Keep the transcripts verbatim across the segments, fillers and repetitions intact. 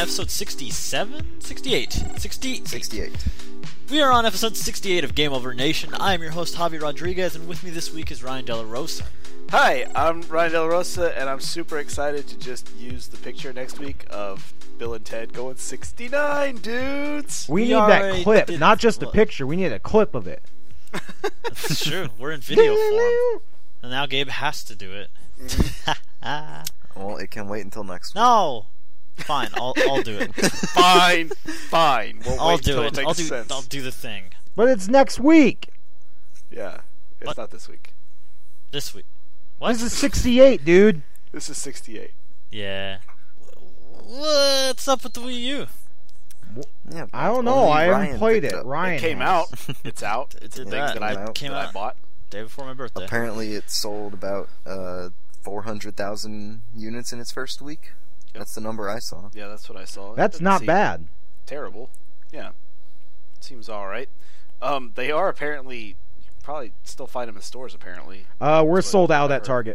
episode sixty-seven? sixty-eight. sixty-eight. sixty-eight. We are on episode sixty-eight of Game Over Nation. I am your host, Javi Rodriguez, and with me this week is Ryan De La Rosa. Hi, I'm Ryan De La Rosa, and I'm super excited to just use the picture next week of Bill and Ted going sixty-nine, dudes! We, We need already that clip, did not just a what? picture. We need a clip of it. That's true. We're in video form. And now Gabe has to do it. Well, it can wait until next week. No! Fine, I'll, I'll do it. Fine, fine. We'll I'll wait do until it. it makes I'll do, sense. I'll do the thing. But it's next week. Yeah, it's What? not this week. This week. What? This is sixty-eight, dude. This is sixty-eight. Yeah. What's up with the Wii U? Yeah, I don't know. only I haven't Ryan played picked it. up. Ryan It came has. out. It's out. It It's a did thing that. that, I, It came that out. I bought. Day before my birthday. Apparently, it sold about uh, four hundred thousand units in its first week. Yep. That's the number I saw. Yeah, that's what I saw. It That's doesn't not seem bad. Terrible. Yeah. Seems alright. Um, they are apparently, you can probably still find them in stores, apparently. Uh, we're That's what sold I've out at heard. Target.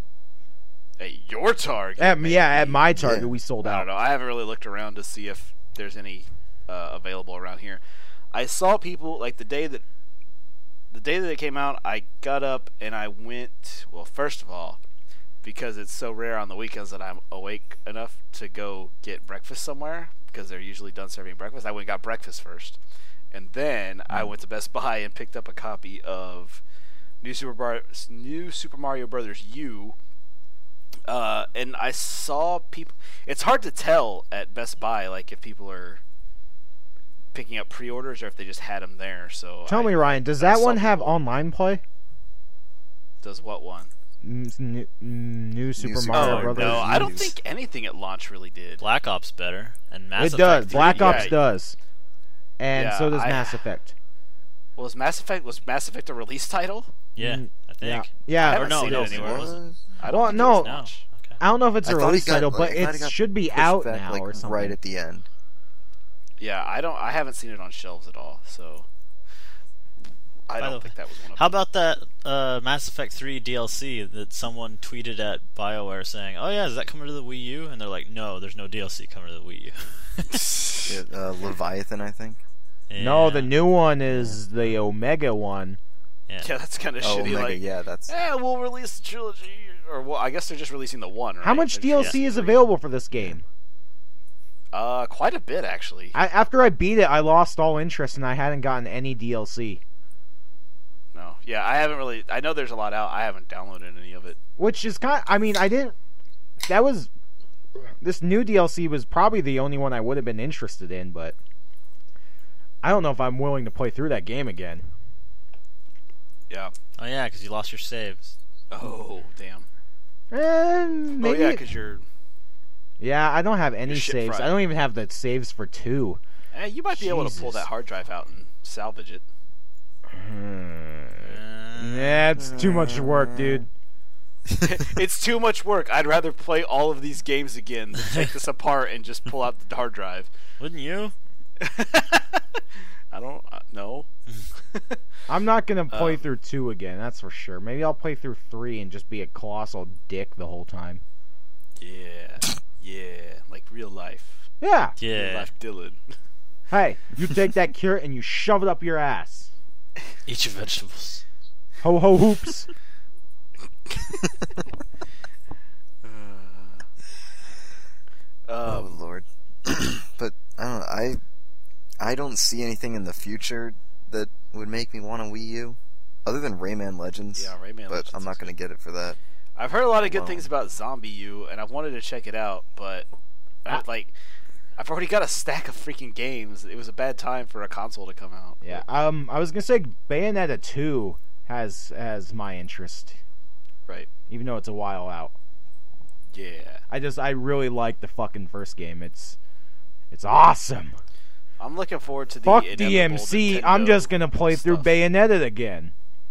At your Target? At, maybe. yeah, at my Target, Yeah. we sold I out. don't know. I haven't really looked around to see if there's any uh, available around here. I saw people like the day that the day that it came out. I got up and I went. Well, first of all, because it's so rare on the weekends that I'm awake enough to go get breakfast somewhere because they're usually done serving breakfast. I went and got breakfast first, and then I went to Best Buy and picked up a copy of New Super Bar- New Super Mario Brothers U. Uh, and I saw people. It's hard to tell at Best Buy, like if people are picking up pre-orders or if they just had them there. So Tell I- me, Ryan, does I that saw one have people- online play? Does what one? Mm, s- New, mm, new Super Super Mario Oh Brothers. no, I don't Use. think anything at launch really did. Black Ops better. And Mass It Effect does. three. Black Ops yeah. does. And Yeah, so does I- Mass Effect. Was Mass Effect was Mass Effect a release title? Yeah, Mm, I Yeah. think. I Yeah. haven't no, seen no, it anywhere. was it? I don't Well, think no. it was No. launch. Okay. I don't know if it's I a thought it release got, title, like, but I thought it it got should be pushed out back, now like, or something. right at the end. Yeah, I don't. I haven't seen it on shelves at all. So I By don't the think that was one of How them. about that uh, Mass Effect three D L C that someone tweeted at BioWare saying, "Oh yeah, is that coming to the Wii U?" And they're like, "No, there's no D L C coming to the Wii U." It, uh, Leviathan, I think. No, Yeah. the new one is the Omega one. Yeah. Yeah, that's kind of Oh, shitty. Omega, like, yeah, that's. yeah, we'll release the trilogy, or well, I guess they're just releasing the one. Right? How much They're D L just C releasing is three. available for this game? Uh, quite a bit actually. I, after I beat it, I lost all interest and I hadn't gotten any D L C. No, yeah, I haven't really. I know there's a lot out. I haven't downloaded any of it. Which is kind. I mean, I didn't. That was. This new D L C was probably the only one I would have been interested in, but I don't know if I'm willing to play through that game again. Yeah. Oh yeah, because you lost your saves. Oh damn. And maybe. Oh yeah, because you're. Yeah, I don't have any You're shit saves. fried. I don't even have the saves for two. Eh, you might be able to pull Jesus. that hard drive out and salvage it. Hmm. Yeah, it's too much work, dude. It's too much work. I'd rather play all of these games again than take this apart and just pull out the hard drive. Wouldn't you? I don't uh, know. I'm not gonna play Um, through two again. That's for sure. Maybe I'll play through three and just be a colossal dick the whole time. Yeah, yeah, like real life. Yeah. Real Yeah. life, Dylan. Hey, you take that carrot and you shove it up your ass. Eat your vegetables. Ho ho hoops. Oh Um, Lord. But I don't know. I I don't see anything in the future that would make me want a Wii U, other than Rayman Legends. yeah, Rayman but Legends I'm is not going to good. get it for that. I've heard a lot of good Wow. things about Zombie U, and I wanted to check it out, but I, Ah. like, I've already got a stack of freaking games. It was a bad time for a console to come out. Yeah. Um. I was gonna say Bayonetta two has has my interest, Right. even though it's a while out. Yeah. I just I really like the fucking first game. It's it's awesome. I'm looking forward to the Fuck inevitable D M C. I'm Nintendo just gonna play through stuff. Bayonetta again.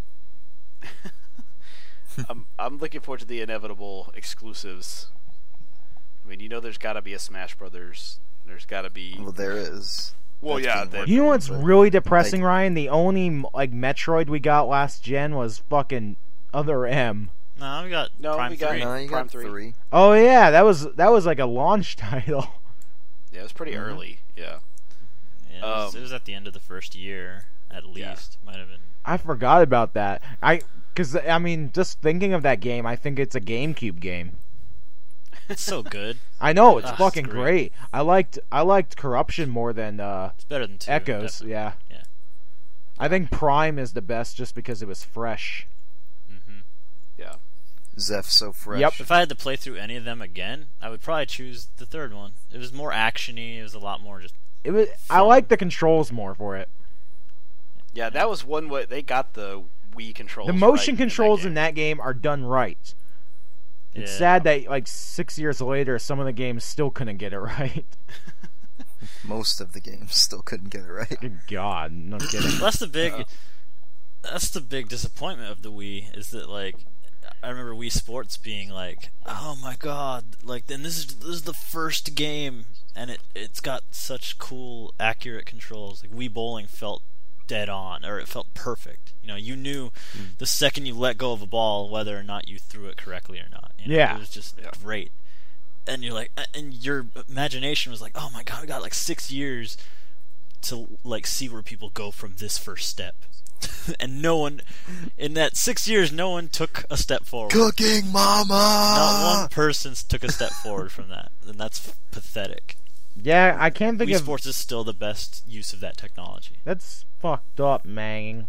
I'm I'm looking forward to the inevitable exclusives. I mean, you know, there's got to be a Smash Brothers. There's got to be. Well, there is. Well, That's yeah. being They, worked You know on, what's but, really depressing, like- Ryan? The only like Metroid we got last gen was fucking Other M. No, we got No, Prime we got- three. No, you Prime got three. three. Oh yeah, that was that was like a launch title. Yeah, it was pretty Mhm. early. Yeah. Yeah, it, was, Um, it was at the end of the first year, at least. Yeah. Might have been. I forgot about that. I because I mean, just thinking of that game, I think it's a GameCube game. It's so good. I know it's Ah, it's fucking great. great. I liked I liked Corruption more than uh, It's better than two. Echoes. definitely. Yeah. Yeah. I think Prime is the best just because it was fresh. hmm Yeah. Zeph so fresh. Yep. If I had to play through any of them again, I would probably choose the third one. It was more actiony. It was a lot more just. It was. I Fun. like the controls more for it. Yeah, that was one way they got the Wii controls. The motion right controls in in that that game are done right. It's Yeah. sad that like six years later, some of the games still couldn't get it right. Most of the games still couldn't get it right. Good God, no kidding. That's the big. Uh. That's the big disappointment of the Wii is that like. I remember Wii Sports being like, "Oh my god!" Like, then this is this is the first game, and it it's got such cool, accurate controls. Like Wii Bowling felt dead on, or it felt perfect. You know, you knew Mm. the second you let go of a ball whether or not you threw it correctly or not. You know, Yeah. it was just Yeah. great. And you're like, and your imagination was like, "Oh my god, we got like six years to like see where people go from this first step." And no one in that six years, no one took a step forward. Cooking Mama! Not one person took a step forward from that, and that's f- pathetic. Yeah, I can't think Wii of. Sports is still the best use of that technology. That's fucked up, man.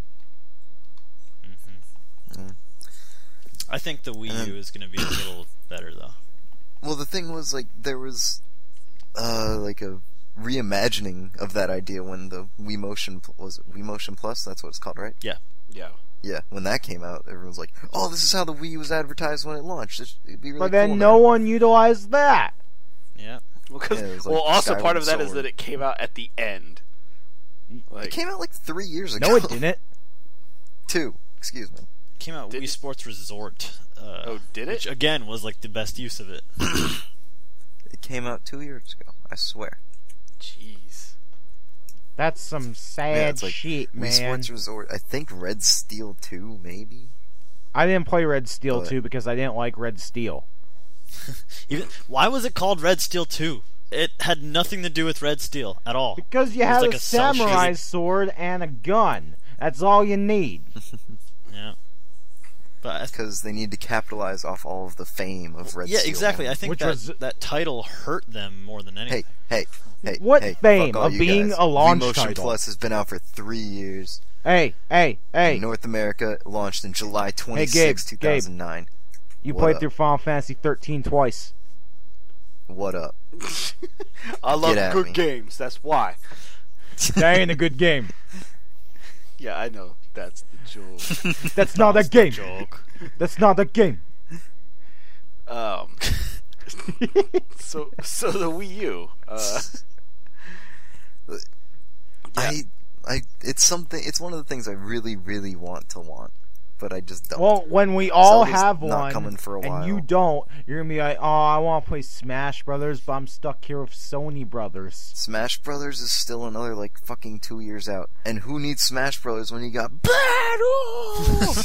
hmm Mm. I think the Wii Um, U is going to be a little better, though. Well, the thing was, like, there was, uh, like a reimagining of that idea when the Wii Motion, pl- was it Wii Motion Plus? That's what it's called, right? game. Yeah. Yeah, when that came out, everyone was like, oh, this is how the Wii was advertised when it launched. It- It'd be really But then cool no now." one utilized that. Yeah. Well, 'cause- Yeah, it was like well, also Skyward part of that is Sword. that it came out at the end. Like, It came out like three years ago. No, it didn't. Two, excuse me. Came out Did Wii it? Sports Resort. Uh, Oh, did it? Which, again, was like the best use of it. It came out two years ago, I swear. Jeez. That's some sad Yeah, it's like shit, Wii man. Sports Resort, I think Red Steel two, maybe? I didn't play Red Steel But- two because I didn't like Red Steel. Even Why was it called Red Steel two? It had nothing to do with Red Steel at all. Because you It was had like a a cell samurai shaded- sword and a gun. That's all you need. Yeah. But I Because they need to capitalize off all of the fame of Red yeah, Steel. exactly. one. I think Which that was- that title hurt them more than anything. Hey, hey, hey. What hey, fame fuck all of you being guys. a launch Wii Motion title? Plus has been out for three years. Hey, hey, hey. In North America, it launched in July Hey, Gabe, twenty-sixth, two Gabe. thousand nine. You What played up? through Final Fantasy thirteen twice. What up? I love at good me. games. That's why. That ain't a good game. Yeah, I know. That's the joke. That's not a That's the game. joke. That's not a game. um. So, so the Wii U. Uh, I, I, it's something. It's one of the things I really, really want to want, but I just don't. Well, when we all Zelda's have not one, coming for a and while. you don't, you're gonna be like, "Oh, I want to play Smash Brothers, but I'm stuck here with Sony Brothers." Smash Brothers is still another like fucking two years out, and who needs Smash Brothers when you got Battle?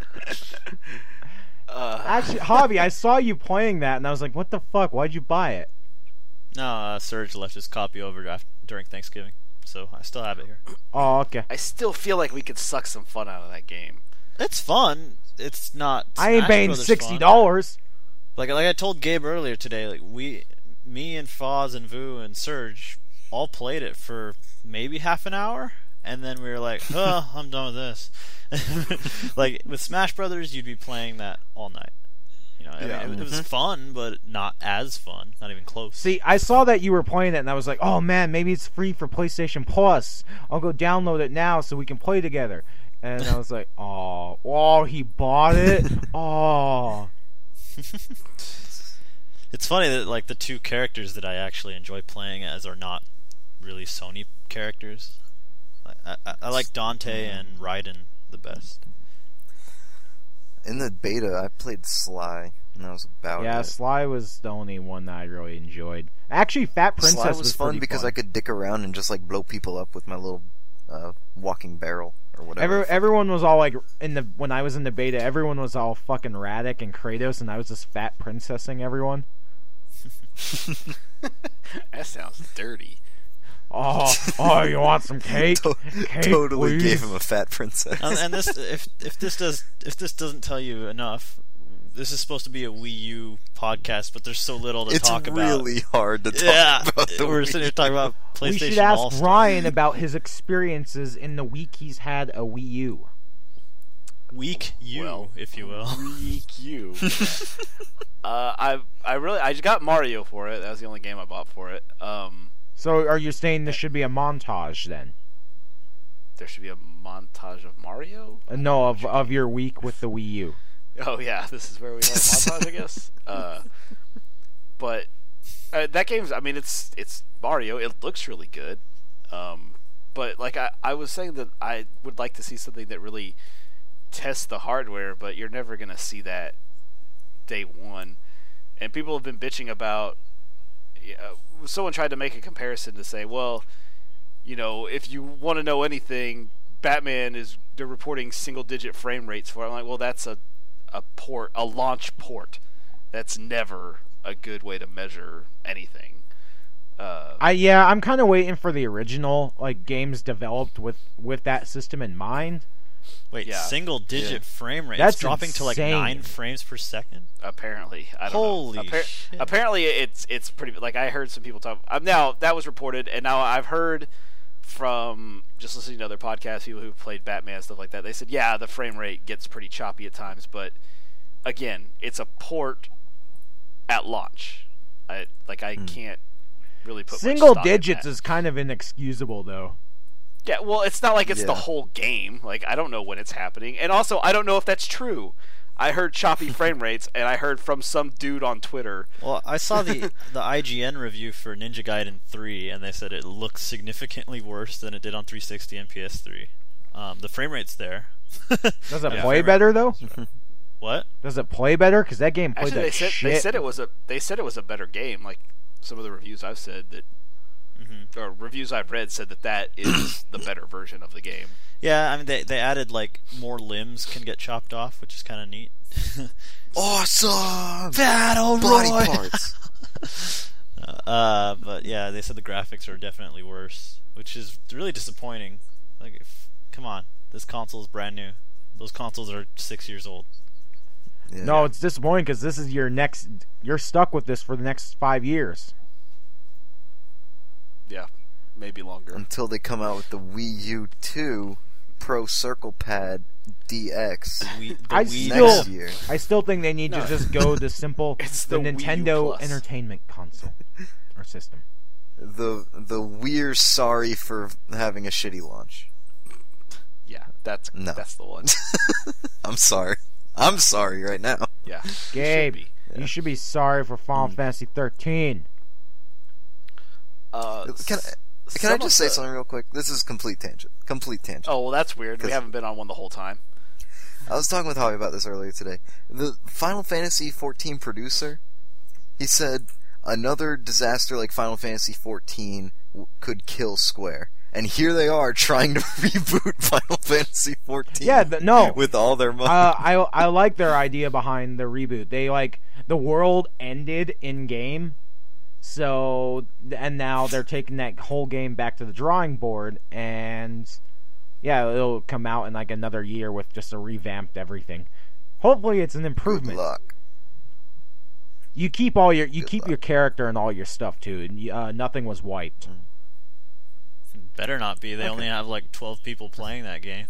uh, Actually, Hobby, I saw you playing that, and I was like, "What the fuck? Why'd you buy it?" No, uh, Serge left his copy over after, during Thanksgiving, so I still have it here. Oh, okay. I still feel like we could suck some fun out of that game. It's fun. It's not. I ain't Smash paying Brothers sixty fun. dollars. Like like I told Gabe earlier today, like we, me and Foz and Vu and Serge all played it for maybe half an hour, and then we were like, "Oh, I'm done with this." Like with Smash Brothers, you'd be playing that all night. You know, I Yeah. mean, it, it was Mhm. fun, but not as fun. Not even close. See, I saw that you were playing it, and I was like, "Oh man, maybe it's free for PlayStation Plus. I'll go download it now so we can play together." And I was like, "Oh, oh, he bought it. Oh." It's funny that like the two characters that I actually enjoy playing as are not really Sony characters. I, I, I like Dante and Raiden the best. In the beta, I played Sly, and that was about Yeah, it. Sly was the only one that I really enjoyed. Actually, Fat Princess Sly was, fun pretty because fun. I could dick around and just like blow people up with my little uh, walking barrel or whatever. Every, the fuck. everyone was all like in the when I was in the beta. Everyone was all fucking Radek and Kratos, and I was just Fat Princessing everyone. That sounds dirty. Oh, oh, you want some cake? To- Cake, totally please? gave him a fat princess. and, and this, if if this does, if this doesn't tell you enough, this is supposed to be a Wii U podcast, but there's so little to it's talk about. really hard to talk Yeah, about the we're Wii sitting here talking about PlayStation. We should ask All-Stars. Ryan about his experiences in the week he's had a Wii U. Weak you, Well, if you will. Weak you. uh, I I really I just got Mario for it. That was the only game I bought for it. Um, So, are you saying this should be a montage then? there should be a montage of Mario. Uh, No, of of your week with the Wii U. Oh yeah, this is where we have a montage, I guess. Uh, but uh, that game's. I mean, it's it's Mario. It looks really good. Um, but like I, I was saying that I would like to see something that really tests the hardware, but you're never gonna see that day one. And people have been bitching about. Uh, someone tried to make a comparison to say, well, you know, if you want to know anything, Batman is they're reporting single-digit frame rates for it. I'm like, well, that's a a port, a launch port. That's never a good way to measure anything. Uh, I yeah, I'm kind of waiting for the original like games developed with with that system in mind. Wait, Yeah. single digit Yeah. frame rate. That's it's dropping to like insane. nine frames per second. apparently, I don't Holy know. Appar- shit. Apparently, it's it's pretty. Like I heard some people talk. Um, now that was reported, and now I've heard from just listening to other podcasts, people who played Batman stuff like that. They said, yeah, the frame rate gets pretty choppy at times, but again, it's a port at launch. I like I Hmm. can't really put much Single stock in digits that. is kind of inexcusable though. Yeah, well, it's not like it's the Yeah. whole game. Like, I don't know when it's happening. And also, I don't know if that's true. I heard choppy frame rates, and I heard from some dude on Twitter. Well, I saw the the I G N review for Ninja Gaiden three, and they said it looks significantly worse than it did on three sixty and P S three. Um, the frame rate's there. Does it Yeah, play frame better though? What? Does it play better? Because that game played Actually, they like said shit. they said it was a they said it was a better game. Like some of the reviews I've said that, hmm or reviews I've read said that that is the better version of the game. Yeah, I mean they they added like more limbs can get chopped off, which is kind of neat. Awesome! Battle Body Royale! parts. uh, but yeah, they said the graphics are definitely worse, which is really disappointing. Like, if, come on, this console is brand new. Those consoles are six years old. Yeah. No, it's disappointing because this is your next. You're stuck with this for the next five years. Yeah, maybe longer. Until they come out with the Wii U two Pro Circle Pad D X We, the I Wii still- next year. I still think they need No. to just go the simple It's the, the Wii U Nintendo Plus. Entertainment Console or system. The the we're sorry for having a shitty launch. Yeah, that's No. that's the one. I'm sorry. I'm sorry right now. Yeah, you should Gabe, be. Yeah. you should be sorry for Final Mm. Fantasy thirteen. Uh, Can I, s- can I some just of say the- something real quick? This is complete tangent. Complete tangent. Oh well, that's weird. We 'Cause- haven't been on one the whole time. I was talking with Howie about this earlier today. The Final Fantasy fourteen producer, he said another disaster like Final Fantasy fourteen w- could kill Square. And here they are trying to reboot Final Fantasy fourteen. Yeah, th- no. with all their money. uh, I I like their idea behind the reboot. They like the world ended in game, so and now they're taking that whole game back to the drawing board, and yeah, it'll come out in like another year with just a revamped everything. Hopefully, it's an Good improvement. luck. You keep all your you Good keep luck. your character and all your stuff too, and uh, nothing was wiped. Better not be. They Okay. only have like twelve people playing that game.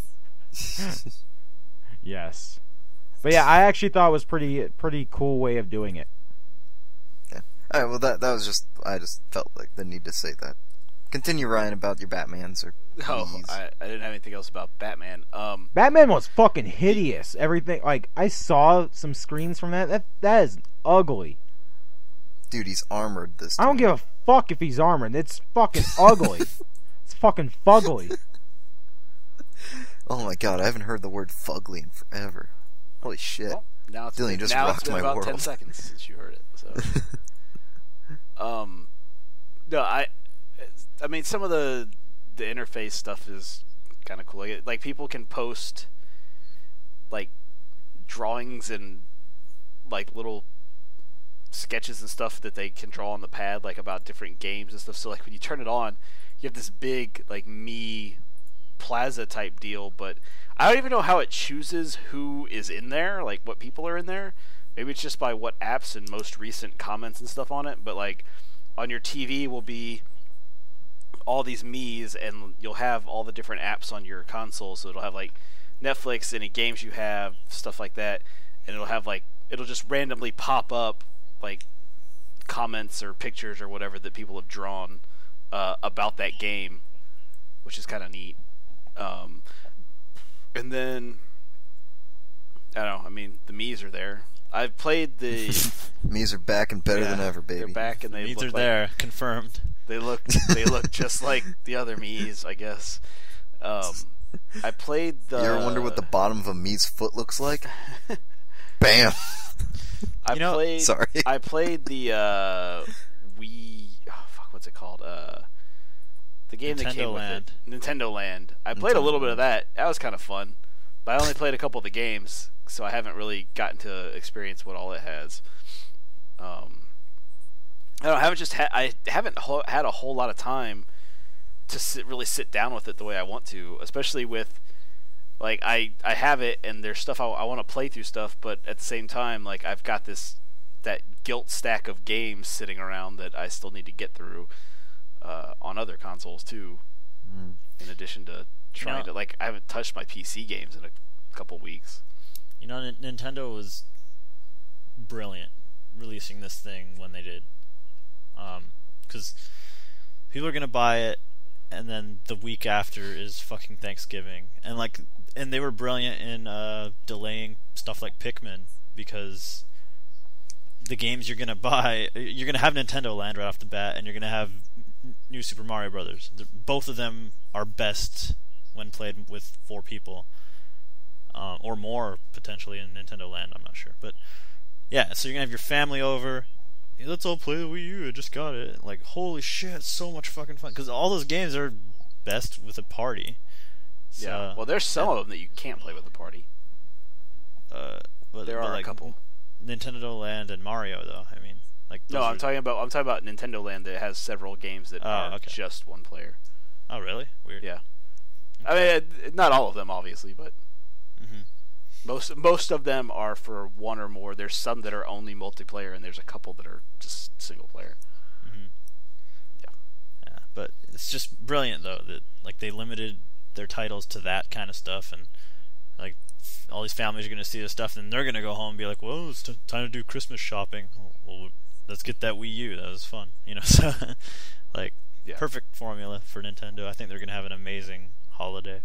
Yes, but yeah, I actually thought it was pretty pretty cool way of doing it. All right, well that that was just I just felt like the need to say that. Continue, Ryan, about your Batmans or Oh, please. I, I didn't have anything else about Batman. Um, Batman was fucking hideous. Everything like I saw some screens from that. That that is ugly. Dude, he's armored this I time. don't give a fuck if he's armored. It's fucking ugly. It's fucking fugly. Oh my god, I haven't heard the word fugly in forever. Holy shit. well, now it's Dylan, you been, just now it's rocked been my about ten world. seconds since you heard it. So, um, no, I, I mean, some of the the interface stuff is kind of cool. Like, like people can post like drawings and like little sketches and stuff that they can draw on the pad, like about different games and stuff. So like when you turn it on, you have this big like Mii Plaza type deal, but I don't even know how it chooses who is in there, like what people are in there. Maybe it's just by what apps and most recent comments and stuff on it, but like on your T V will be all these Mii's, and you'll have all the different apps on your console, so it'll have like Netflix, any games you have, stuff like that, and it'll have like, it'll just randomly pop up like comments or pictures or whatever that people have drawn uh, about that game, which is kind of neat. Um, and then I don't know, I mean the Mii's are there. I've played the Mii's are back and better yeah, than ever, baby. They're back and they Mii's look are like, there, confirmed. They look they look just like the other Mii's, I guess. Um, I played the. You ever wonder what the bottom of a Mii's foot looks like? Bam. I You know- played. Sorry. I played the uh, Wii. Oh, fuck, what's it called? Uh, the game that Nintendo came Land. with it. Nintendo Land. I played a Nintendo little bit of Land. that. That was kind of fun, but I only played a couple of the games, so I haven't really gotten to experience what all it has. Um, I don't know, I haven't just ha- I haven't ho- had a whole lot of time to sit, really sit down with it the way I want to, especially with like I, I have it and there's stuff I, I want to play through stuff, but at the same time like I've got this that guilt stack of games sitting around that I still need to get through uh, on other consoles too. Mm. In addition to trying know- to like I haven't touched my P C games in a couple weeks. You know, N- Nintendo was brilliant releasing this thing when they did, because people are gonna buy it, and then the week after is fucking Thanksgiving, and like, and they were brilliant in uh, delaying stuff like Pikmin, because the games you're gonna buy, you're gonna have Nintendo Land right off the bat, and you're gonna have New Super Mario Brothers. They're, both of them are best when played with four people. Uh, or more potentially in Nintendo Land, I'm not sure, but yeah. So you're gonna have your family over. Hey, let's all play the Wii U. I just got it. Like, holy shit, so much fucking fun. Because all those games are best with a party. So, Yeah. Well, there's some of them that you can't play with a party. uh, but, There but are like, a couple. Nintendo Land and Mario, though. I mean, like. No, those I'm are- talking about I'm talking about Nintendo Land that has several games that Oh, are okay. just one player. Oh, really? Weird. Yeah. I mean, it- not all of them, obviously, but Mm-hmm. most most of them are for one or more. There's some that are only multiplayer, and there's a couple that are just single player. Mm-hmm. Yeah. Yeah, but it's just brilliant though that like they limited their titles to that kind of stuff, and like all these families are going to see this stuff, and they're going to go home and be like, "Well, it's t- time to do Christmas shopping. Well, let's get that Wii U. That was fun." You know, so like Yeah. perfect formula for Nintendo. I think they're going to have an amazing holiday.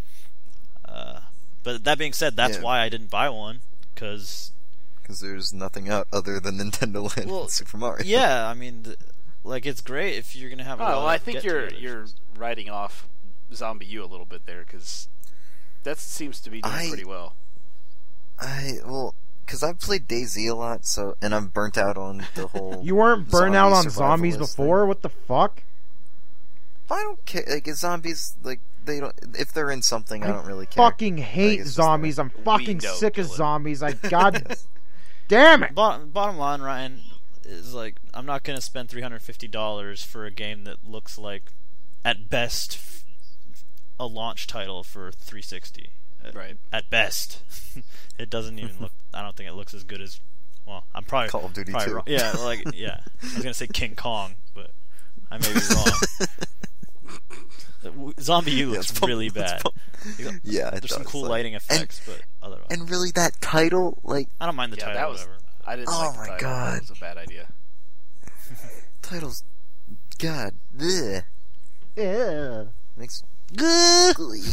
Uh, but that being said, that's Yeah. why I didn't buy one, because Because there's nothing out other than Nintendo Land Well, and Super Mario. yeah, I mean, th- like it's great if you're going to have. a Oh, lot well, of I think you're get-togethers. you're writing off Zombie U a little bit there because that seems to be doing I- pretty well. I well, because I've played DayZ a lot, so and I'm burnt out on the whole. You weren't burnt out on zombie zombies survivalist before? thing. What the fuck? I don't care. Like zombies, like they don't. If they're in something, I, I don't really care. fucking hate it's just zombies. I'm We fucking know, sick of Dylan. zombies. I god damn it. Bottom, bottom line, Ryan, is like I'm not going to spend three hundred fifty dollars for a game that looks like, at best, f- a launch title for three sixty. Uh, Right. At best, it doesn't even look. I don't think it looks as good as. Well, I'm probably Call of Duty probably two. wrong. Yeah, like yeah. I was going to say King Kong, but I may be wrong. Uh, w- Zombie U Yeah, looks it's prob- really it's bad. prob- yeah, it There's some does, cool like- lighting effects, but otherwise, And really, that title, like I don't mind the Yeah, title. that was. Whatever. I didn't Oh like the my title. God. That was a bad idea. titles, God, bleh, Yeah. makes Good. ugly.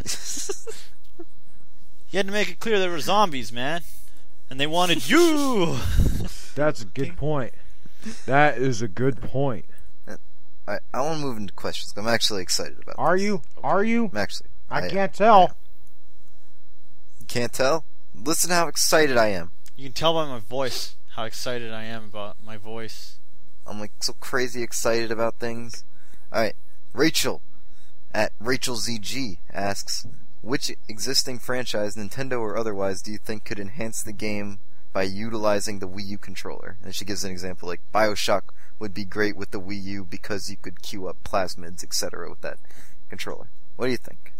You had to make it clear there were zombies, man, and they wanted you. That's a good point. That is a good point. I I want to move into questions. I'm actually excited about. Are this. you? Are you? I'm actually. I am. can't tell. You can't tell. Listen how excited I am. You can tell by my voice how excited I am about my voice. I'm like so crazy excited about things. All right, Rachel at Rachel Z G asks, which existing franchise, Nintendo or otherwise, do you think could enhance the game by utilizing the Wii U controller. And she gives an example like BioShock would be great with the Wii U because you could queue up plasmids, et cetera with that controller. What do you think?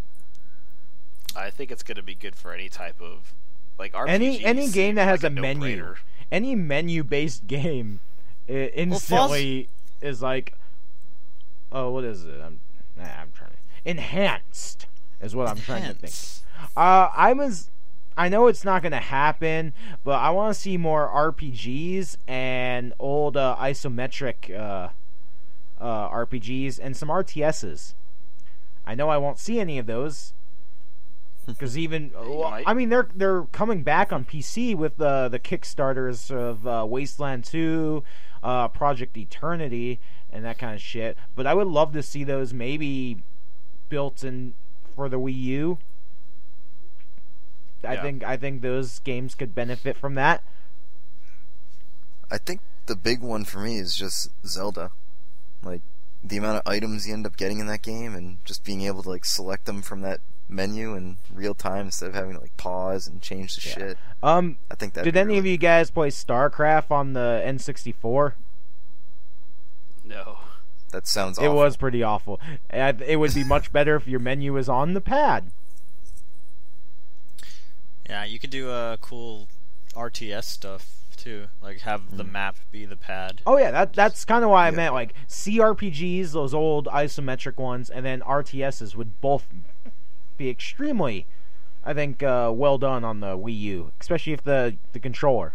I think it's going to be good for any type of like R P Gs. Any any game that has like a, a menu, no-brainer. any menu-based game, it instantly is like, oh, what is it? I'm, nah, I'm trying to enhanced is what I'm trying to think. Hence. Uh, I was, I know it's not gonna happen, but I want to see more R P Gs and old uh, isometric uh, uh, R P Gs and some R T Ss. I know I won't see any of those. Because even, well, might. I mean, they're they're coming back on P C with the the Kickstarters of uh, Wasteland two, uh, Project Eternity, and that kind of shit. But I would love to see those maybe built in for the Wii U. I Yeah. think I think those games could benefit from that. I think the big one for me is just Zelda. Like, the amount of items you end up getting in that game and just being able to, like, select them from that menu in real time instead of having to, like, pause and change the Yeah. shit. Um, I think that. did any of you guys play StarCraft on the N sixty-four? No. That sounds It awful. was pretty awful. And It would be much better if your menu was on the pad. Yeah, you could do uh, cool R T S stuff too, like have the Mm. map be the pad. Oh yeah, that that's kind of why I Yeah. meant like C R P Gs, those old isometric ones, and then R T Ss would both be extremely, I think, uh, well done on the Wii U, especially if the the controller.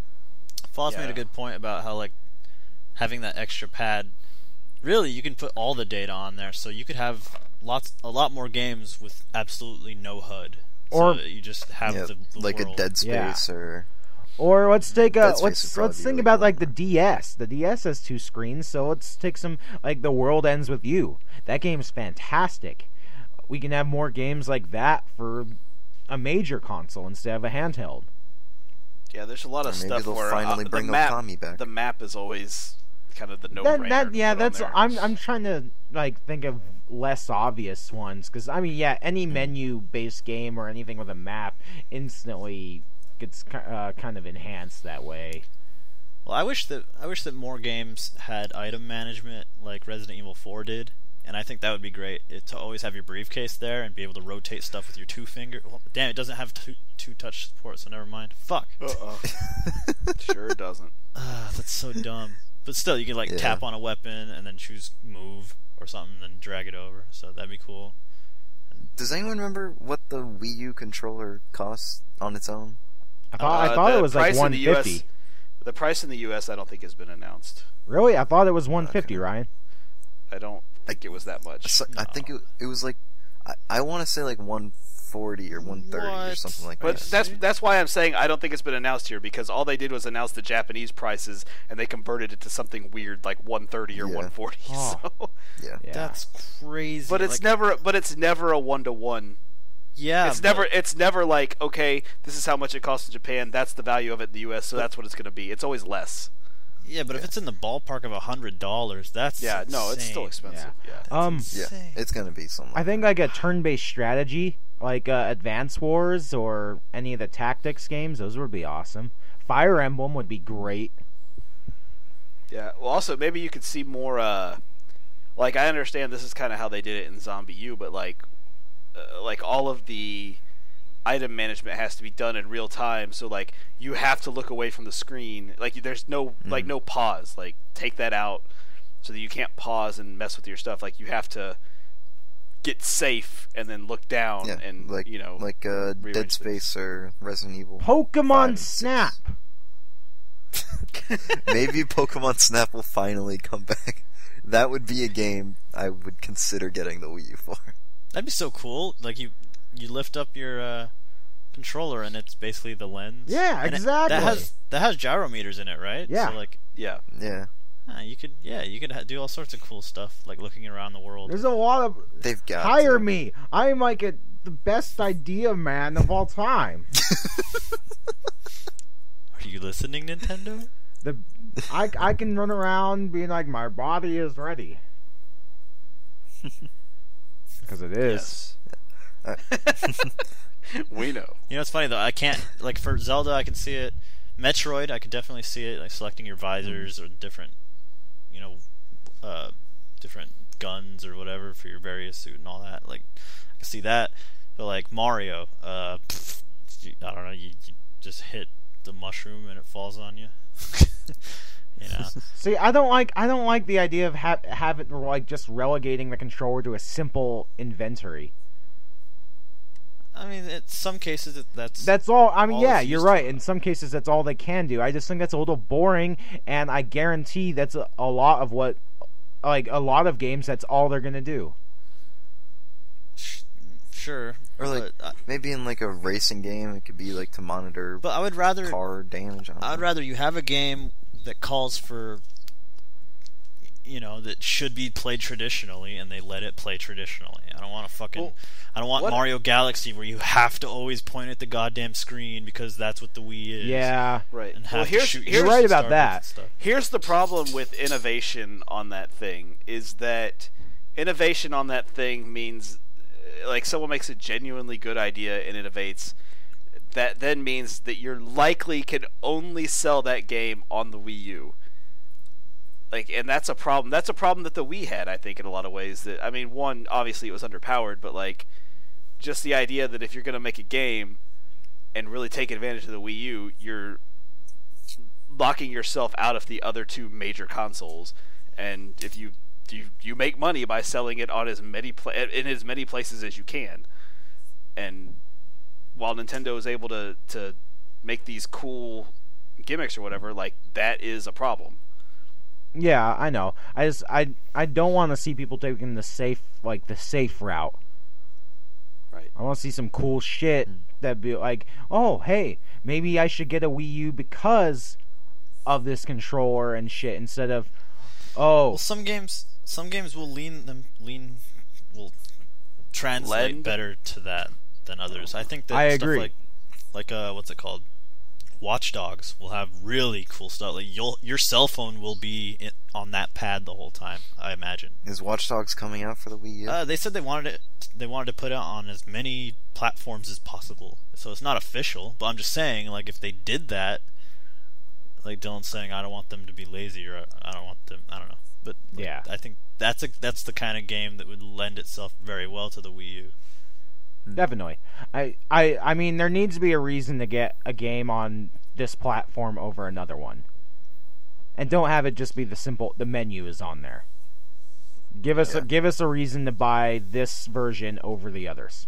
Foss made Yeah. a good point about how like having that extra pad. Really, you can put all the data on there, so you could have lots, a lot more games with absolutely no H U D. Or- so that you just have Yeah, the, the like world. a Dead Space Yeah. or Or let's take a Dead Space would let's probably let's be think really about cool. like the D S. The D S has two screens, so let's take some like The World Ends With You. That game's fantastic. We can have more games like that for a major console instead of a handheld. Yeah, there's a lot of Or maybe stuff they'll where finally uh, bring the map, Okami back. the map is always kind of the That, no-brainer. that to yeah, put on that's there. I'm I'm trying to like think of less obvious ones because I mean yeah, any Hmm. menu-based game or anything with a map instantly gets ki- uh, kind of enhanced that way. Well, I wish that I wish that more games had item management like Resident Evil four did, and I think that would be great it, to always have your briefcase there and be able to rotate stuff with your two finger. Well, damn, it doesn't have two two touch support, so never mind. Fuck. Uh-uh. Sure it doesn't. Ah, that's so dumb. But still, you can like Yeah. tap on a weapon and then choose move or something, and then drag it over. So that'd be cool. Does anyone remember what the Wii U controller costs on its own? I thought I Uh, thought the it was like price in one the U S fifty. The price in the U S I don't think has been announced. Really? I thought it was one fifty, Okay. Ryan. I don't think it was that much. So- I think it, it was like I, I want to say like one forty or one thirty or What? something like But that. that's that's why I'm saying I don't think it's been announced here because all they did was announce the Japanese prices and they converted it to something weird like one thirty or Yeah. one forty. Oh. So. Yeah. Yeah. That's crazy. But it's Like, never but it's never a one to one. yeah. It's but- never it's never like okay, this is how much it costs in Japan. That's the value of it in the U S. So that's what it's going to be. It's always less. Yeah, but if Yeah. it's in the ballpark of a hundred dollars, that's Yeah, no, it's still insane. expensive. Yeah. That's Um, Yeah, insane. it's gonna be something. I Like think like a turn-based strategy, like uh, Advance Wars or any of the tactics games, those would be awesome. Fire Emblem would be great. Yeah. Well, also maybe you could see more. Uh, like I understand this is kind of how they did it in Zombie U, but like, uh, like all of the item management has to be done in real time. So like you have to look away from the screen. Like there's no like Mhm. no pause. Like take that out so that you can't pause and mess with your stuff. Like you have to get safe and then look down yeah, and like you know like uh, rearrange Dead things. Space or Resident Evil. Pokemon Five and Snap. Maybe Pokemon Snap will finally come back. That would be a game I would consider getting the Wii U for. That'd be so cool. Like you, you lift up your uh, controller and it's basically the lens. Yeah, And it- exactly. that has that has gyrometers in it, right? Yeah. So like, Yeah. Yeah, ah, you could yeah, you could ha- do all sorts of cool stuff like looking around the world. There's a lot of they've got hire to. me. I'm like a, the best idea man of all time. Are you listening, Nintendo? The I I can run around being like my body is ready. Because it is. Yes. Uh, We know. You know, it's funny though. I can't like for Zelda. I can see it. Metroid, I could definitely see it. Like selecting your visors or different, you know, uh, different guns or whatever for your various suit and all that. Like, I can see that. But like Mario, uh, pff, I don't know. You, you just hit the mushroom and it falls on you. You know. See, I don't like I don't like the idea of ha- having like just relegating the controller to a simple inventory. I mean, in some cases it, that's That's all. I mean, all yeah, it's you're used right. for. In some cases, that's all they can do. I just think that's a little boring, and I guarantee that's a, a lot of what, like a lot of games, that's all they're gonna do. sh- sure. Or like but, uh, maybe in like a racing game, it could be like to monitor but I would rather car damage. I don't I'd know. rather you have a game that calls for, you know, that should be played traditionally, and they let it play traditionally. I don't want to fucking, Well, I don't want what- Mario Galaxy where you have to always point at the goddamn screen because that's what the Wii is. Yeah, Right. And have Well, to here's shoot here's You're right about Starburst that. and stuff. Here's the problem with innovation on that thing is that innovation on that thing means uh, like someone makes a genuinely good idea and innovates. That then means that you're likely can only sell that game on the Wii U. Like, and that's a problem. That's a problem that the Wii had, I think, in a lot of ways. That I mean, one, obviously it was underpowered, but like, just the idea that if you're going to make a game and really take advantage of the Wii U, you're locking yourself out of the other two major consoles. And if you you you make money by selling it on as many pla- in as many places as you can, and while Nintendo is able to to make these cool gimmicks or whatever, like that is a problem. yeah, I know. I just I I don't want to see people taking the safe like the safe route. Right. I want to see some cool shit that be like, oh, hey, maybe I should get a Wii U because of this controller and shit instead of, oh, Well, some games, some games will lean them lean will translate Lend? better to that than others. I think that I stuff agree. like like uh, what's it called? Watch Dogs will have really cool stuff. Like you'll, your cell phone will be in, on that pad the whole time. I imagine. Is Watch Dogs coming out for the Wii U? Uh, they said they wanted it. They wanted to put it on as many platforms as possible. So it's not official, but I'm just saying, like, if they did that, like Dylan's saying, I don't want them to be lazy, or I don't want them. I don't know, but like, Yeah. I think that's a that's the kind of game that would lend itself very well to the Wii U. definitely. I, I I mean, there needs to be a reason to get a game on this platform over another one, and don't have it just be the simple the menu is on there. Give us a, Yeah. give us a reason to buy this version over the others.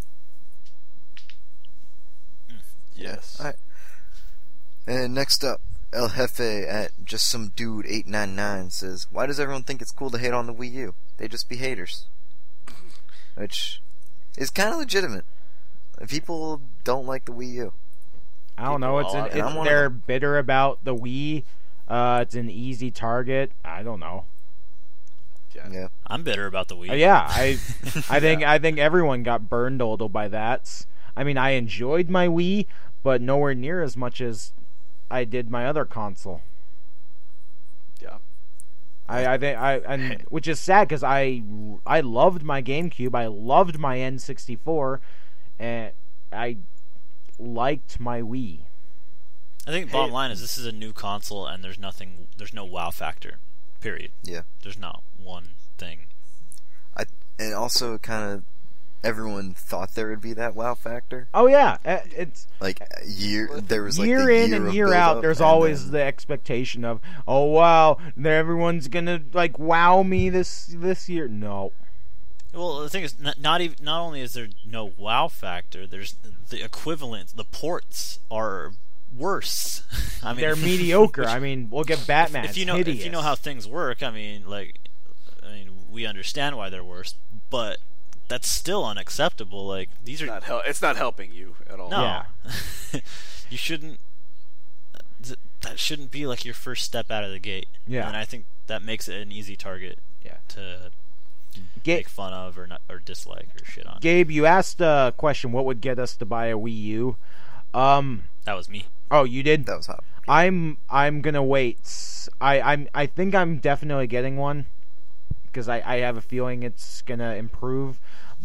Yes. Alright. And next up, El Jefe at just some dude eight nine nine says, "Why does everyone think it's cool to hate on the Wii U? They just be haters." Which is kind of legitimate. People don't like the Wii U. I don't know. It's, People an, all- it's I'm one of they're them. bitter about the Wii. Uh, it's an easy target. I don't know. Yeah. Yeah. I'm bitter about the Wii. Uh, yeah, I I think I think everyone got burned a little by that. I mean, I enjoyed my Wii, but nowhere near as much as I did my other console. Yeah. I, I think I and which is sad because I I loved my GameCube, I loved my N sixty-four, and I liked my Wii. I think the bottom line is this is a new console, and there's nothing. There's no wow factor. Period. Yeah. There's not one thing. I and also kind of everyone thought there would be that wow factor. Oh yeah, uh, it's Like year there was like year the in year and of year build-up, out. There's and always then- the expectation of, oh wow, everyone's gonna like wow me this this year. No, Well, the thing is, not, not even not only is there no wow factor, there's the equivalent. The ports are worse. I mean, they're mediocre. which- I mean, look at Batman. if you it's know hideous. if you know how things work, I mean, like, I mean, we understand why they're worse, but that's still unacceptable. Like, these are Not hel- it's not helping you at all. no. Yeah. You shouldn't. th- That shouldn't be like your first step out of the gate. Yeah. and I think that makes it an easy target. Yeah. to Ga- make fun of or not or dislike or shit on. Gabe, you asked a question. What would get us to buy a Wii U? Um. That was me. Oh, you did. That was hot. I'm I'm gonna wait. I I'm I think I'm definitely getting one because I I have a feeling it's gonna improve.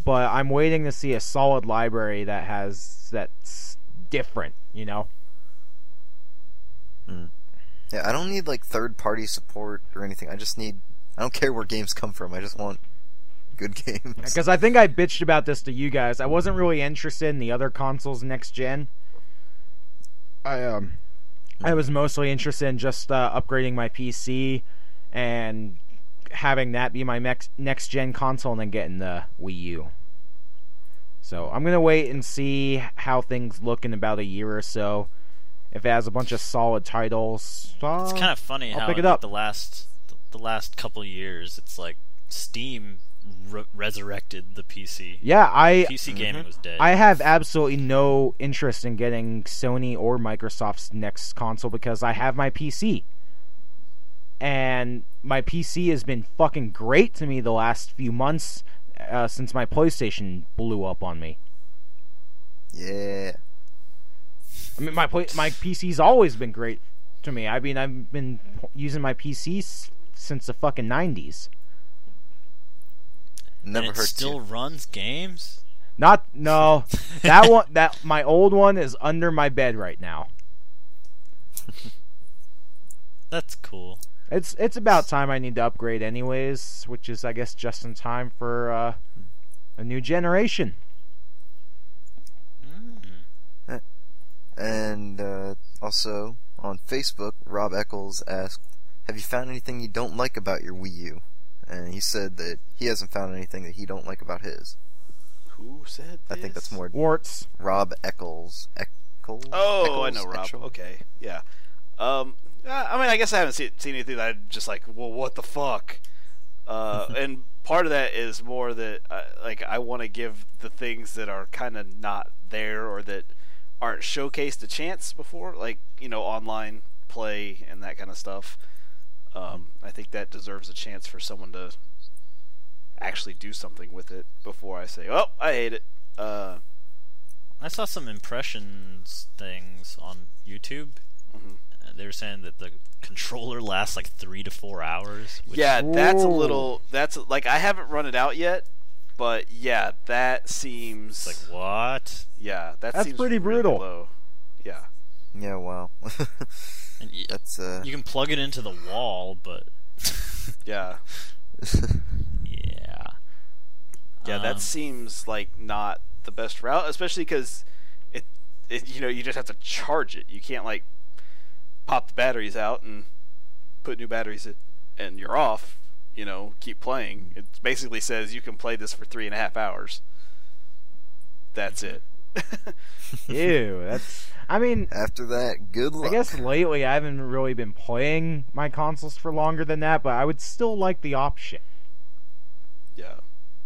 but I'm waiting to see a solid library that has that's different, you know. Mm. Yeah, I don't need like third-party support or anything. I just need. I don't care where games come from. I just want good games. Because I think I bitched about this to you guys. I wasn't really interested in the other consoles next gen. I um, I was mostly interested in just uh, upgrading my P C and having that be my next next gen console, and then getting the Wii U. So I'm gonna wait and see how things look in about a year or so. If it has a bunch of solid titles, uh, It's kind of funny I'll how pick it like, up. the last the last couple years, it's like Steam re- resurrected the P C. yeah, I P C gaming Mhm. was dead. I have absolutely no interest in getting Sony or Microsoft's next console because I have my P C. And my P C has been fucking great to me the last few months uh, since my PlayStation blew up on me. Yeah. I mean, my play- my P C's always been great to me. I mean, I've been using my P C s- since the fucking nineties. Never and it hurts still you. runs games. Not no, that one that my old one is under my bed right now. That's cool. It's it's about time I need to upgrade anyways, which is I guess just in time for uh, a new generation. Mm. And uh, also on Facebook, Rob Eccles asked, "Have you found anything you don't like about your Wii U?" And he said that he hasn't found anything that he don't like about his. Who said I think this? that's more Warts. Rob Eccles. Eccles? Oh, I Eccles? know Rob. Eccles? Okay, yeah. Um, uh, I mean, I guess I haven't seen, seen anything that I'm just like, well, what the fuck? Uh, and part of that is more that, uh, like, I want to give the things that are kind of not there or that aren't showcased a chance before, like, you know, online play and that kind of stuff. Um, I think that deserves a chance for someone to actually do something with it before I say, oh, I hate it. Uh, I saw some impressions things on YouTube. mhm. They were saying that the controller lasts like three to four hours. Which Yeah, that's a Ooh. little. That's like I haven't run it out yet, but yeah, that seems It's like, what? yeah, that That's seems pretty really brutal. low. Yeah, Yeah, wow. And y- That's, uh... you can plug it into the wall, but yeah, yeah. yeah. Um, that seems like not the best route, especially because it, it, you know, you just have to charge it. You can't like pop the batteries out and put new batteries in, and you're off. You know, keep playing. It basically says you can play this for three and a half hours. That's it. Ew, that's. I mean, After that, good luck. I guess lately I haven't really been playing my consoles for longer than that, but I would still like the option. Yeah.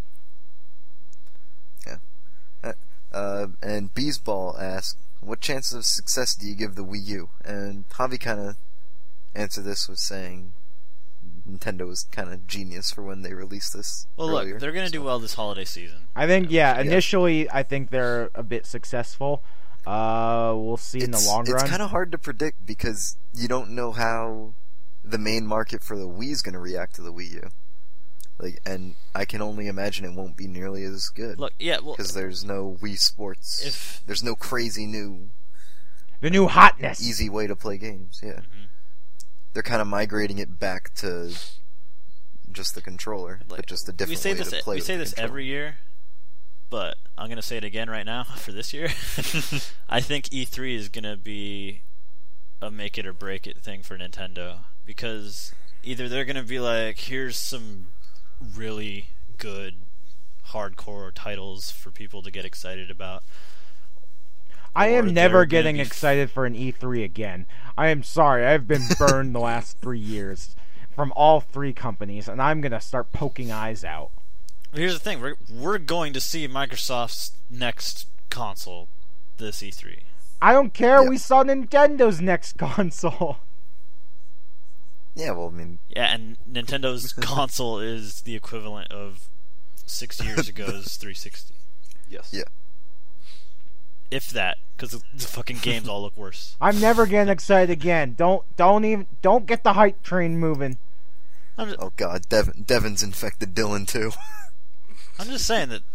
Uh, and Beesball asked, "What chances of success do you give the Wii U?" And Javi kind of answered this with saying Nintendo was kind of genius for when they released this. Well, earlier, look, they're going to do so. well this holiday season. I think, yeah, Yeah. initially I think they're a bit successful. Uh, we'll see in the It's- long It's run. kind of hard to predict because you don't know how the main market for the Wii is going to react to the Wii U. Like, and I can only imagine it won't be nearly as good Look, yeah, well, because there's no Wii Sports. if There's no crazy new The new hotness. easy way to play games. Yeah, Mhm. they're kind of migrating it back to just the controller, Like, but just a different we say way this to play. we with say the this controller. every year, but I'm gonna say it again right now for this year. I think E three is gonna be a make it or break it thing for Nintendo because either they're gonna be like, here's some really good hardcore titles for people to get excited about. I or am they're never gonna getting be f- excited for an E three again. I am sorry. I've been burned the last three years from all three companies, and I'm gonna start poking eyes out. Here's the thing: we're we're going to see Microsoft's next console this E three. I don't care. Yeah. We saw Nintendo's next console. Yeah, well, I mean, Yeah, and Nintendo's console is the equivalent of six years ago's three sixty. Yes. Yeah. If that, because the, the fucking games all look worse. I'm never getting excited again. Don't don't even don't get the hype train moving. I'm just, oh god, Devin, Devin's infected Dylan too. I'm just saying that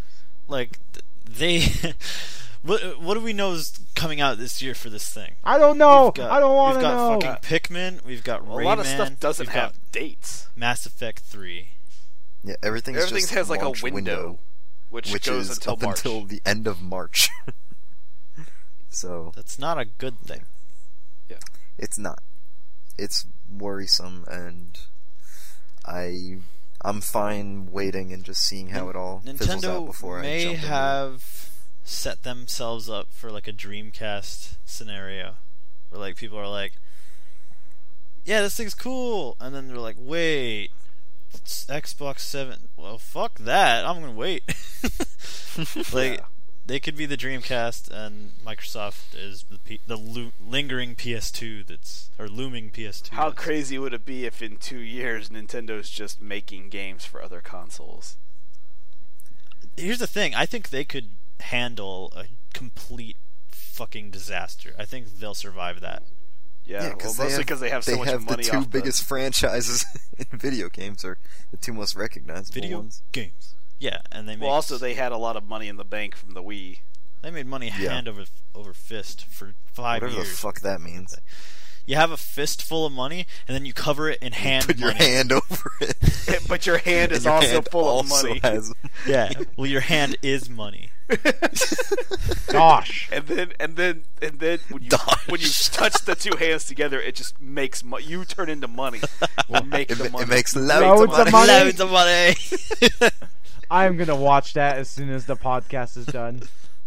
like they. What what do we know is coming out this year for this thing? I don't know. We've got- I don't want to We've got know. fucking Pikmin. We've got Well, Rayman. a lot of stuff doesn't we've have got dates. Mass Effect three. Yeah, everything's Everything just has like a launch window, which, which goes is until up March. until the end of March. So That's not a good thing. it's not. It's worrisome, and I I'm fine waiting and just seeing how it all fizzles out Nintendo before I may jump into it. have set themselves up for like a Dreamcast scenario, where like people are like, "Yeah, this thing's cool," and then they're like, "Wait, it's Xbox Seven. Well, fuck that. I'm gonna wait." Like, Yeah. they could be the Dreamcast, and Microsoft is the P- the lo- lingering P S two that's or looming P S two. How that's- crazy would it be if in two years Nintendo's just making games for other consoles? Here's the thing. I think they could handle a complete fucking disaster. I think they'll survive that. Yeah, well, 'cause mostly because they have so they much have money the two off biggest franchises in video games, or the two most recognizable Video ones. games. Yeah, and they The... make, Well, also they had a lot of money in the bank from the Wii. they made money Yeah. hand over over fist for five Whatever years. the fuck that means. You have a fistful of money, and then you cover it in hand Put your money. hand over it. But your hand And is your also hand full also of money. has- Yeah, well, your hand is money. Gosh. And then, and then, and then, when you Dosh. when you touch the two hands together, it just makes mo- you turn into money. Or make It, the ma- money. it makes Loads loads of of money. money. Loads of money. I'm gonna watch that as soon as the podcast is done.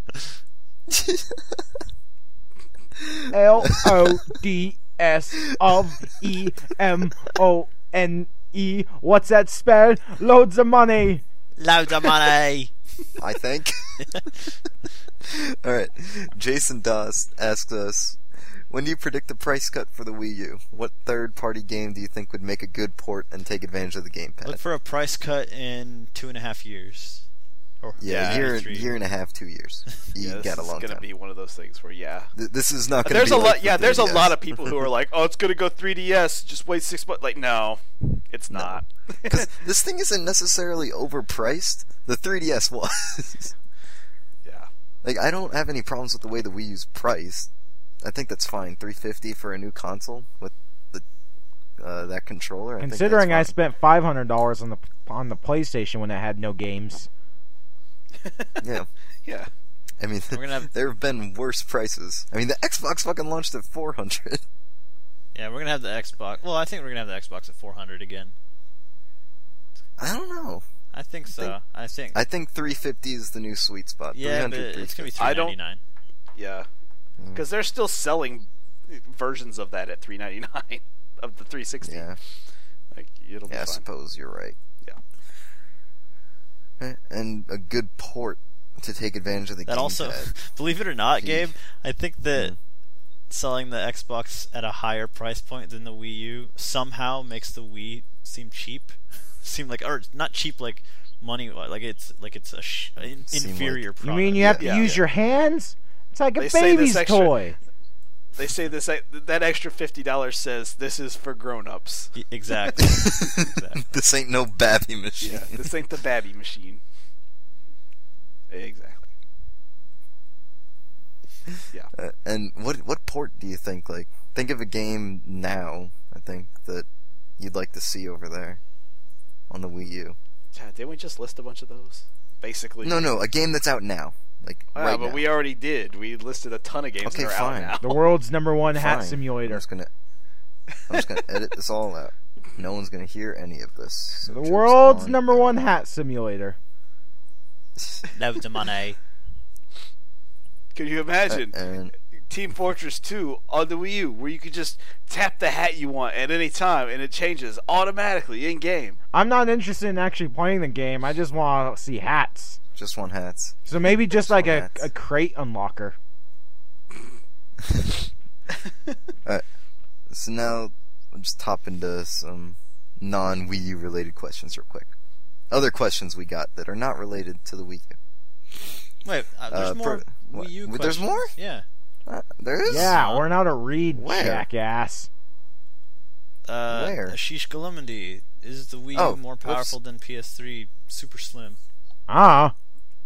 L O D S of E M O N E. What's that spell? Loads of money. Loads of money. I think. Alright. Jason Doss asks us, when do you predict the price cut for the Wii U? What third-party game do you think would make a good port and take advantage of the gamepad? Look for a price cut in two and a half years. Or yeah, Yeah, a year, three. year and a half, two years. You yeah, this got a is long gonna time. be one of those things where yeah. Th- This is not going to There's be a like lot. the Yeah, there's a three D S. lot of people who are like, "Oh, it's gonna go three D S. Just wait six months." Like, no, it's No. not. Because this thing isn't necessarily overpriced. The three D S was. Yeah. Like, I don't have any problems with the way the Wii U's priced. I think that's fine. three hundred fifty dollars for a new console with the uh, that controller. I think Considering I that's fine. spent five hundred dollars on the on the PlayStation when it had no games. Yeah. Yeah. I mean, We're gonna have- there have been worse prices. I mean, the Xbox fucking launched at four hundred. Yeah, we're gonna have the Xbox. Well, I think we're gonna have the Xbox at four hundred again. I don't know. I think so. think- I think. I think three fifty is the new sweet spot. yeah, but three hundred, it's gonna be I three don't- ninety nine. Yeah. Mm. Because they're still selling versions of that at three ninety-nine of the three sixty. Yeah, Like it'll yeah. I be fine. suppose you're right. Yeah. Eh, And a good port to take advantage of the That also, gamepad. believe it or not, Gee. Gabe, I think that Mm. selling the Xbox at a higher price point than the Wii U somehow makes the Wii seem cheap. Seem like, or not cheap like money, like it's like it's a sh- in- Seem inferior like- You product. mean you have to Yeah. use your hands? It's like a They say this baby's extra- toy. They say this that extra fifty dollars says this is for grown-ups. Y- Exactly. Exactly. This ain't no babby machine. Yeah, this ain't the babby machine. Exactly. Yeah. Uh, and what what port do you think? Like, think of a game now. I think that you'd like to see over there on the Wii U. Yeah, didn't we just list a bunch of those? Basically. No, no, a game that's out now. Like Yeah, right but now. we already did. We listed a ton of games Okay, that are fine. out The now. world's number one hat Fine. I'm simulator. just gonna I'm just gonna edit this all out. No one's gonna hear any of this. So The joke's world's on number them. one hat simulator. Loads of money. Can you imagine And Team Fortress two on the Wii U, where you could just tap the hat you want at any time and it changes automatically in game? I'm not interested in actually playing the game. I just want to see hats. just want hats. So maybe just like a, hats. a crate unlocker. Alright. So now we'll just hop into some non Wii U related questions real quick. Other questions we got that are not related to the Wii U. Wait, uh, there's Uh, more per- what? Wii U There's questions. more? Yeah. Uh, there is? Yeah, we're not a read, Where? jackass. Uh, Where? Ashish Galimandi. Is the Wii U Oh, more whoops. powerful than P S three Super Slim? Ah,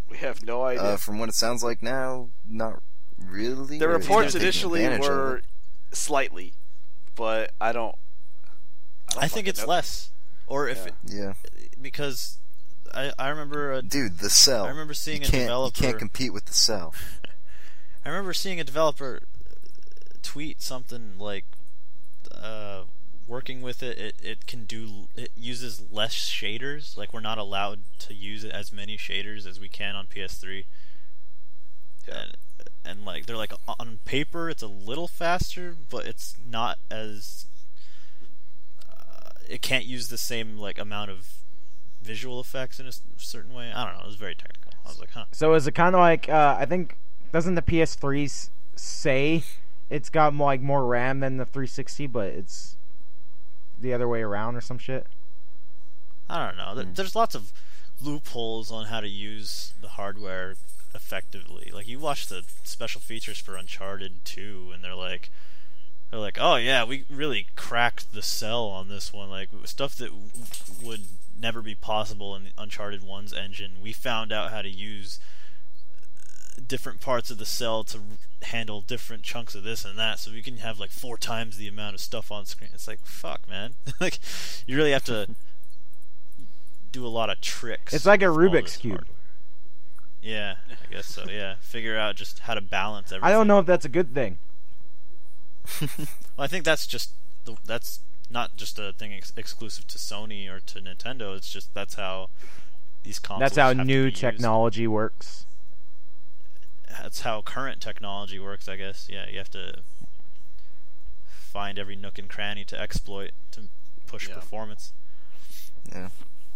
We have no idea. Uh, from what it sounds like now, not really. the or is he reports taking initially advantage of were it? slightly, but I don't. I, don't I think fucking it's know. less, or if Yeah. it, Yeah, because I I remember a, dude, the cell. I remember seeing you a can't, developer. You can't compete with the cell. I remember seeing a developer tweet something like, uh, working with it, it, it can do, it uses less shaders. Like, we're not allowed to use it as many shaders as we can on P S three. Yeah. And, and like, they're like, on paper, it's a little faster, but it's not as, uh, it can't use the same, like, amount of visual effects in a s- certain way. I don't know, it was very technical. I was like, huh. So is it kind of like uh, I think doesn't the P S three s- say it's got more, like more RAM than the three sixty, but it's the other way around or some shit? I don't know. There, Hmm. There's lots of loopholes on how to use the hardware effectively. Like, you watch the special features for Uncharted two, and they're like, they're like, oh yeah, we really cracked the cell on this one. Like, stuff that w- would never be possible in Uncharted one's engine. We found out how to use different parts of the cell to handle different chunks of this and that, so we can have like four times the amount of stuff on screen. It's like, fuck, man. Like, you really have to do a lot of tricks. It's like a with all Rubik's this Cube. hardware. Yeah, I guess so. Yeah, figure out just how to balance everything. I don't know if that's a good thing. Well, I think that's just the, that's not just a thing ex- exclusive to Sony or to Nintendo. It's just that's how these consoles. That's how have to be new used. technology works. That's how current technology works, I guess. Yeah, you have to find every nook and cranny to exploit to push Yeah. performance. Yeah.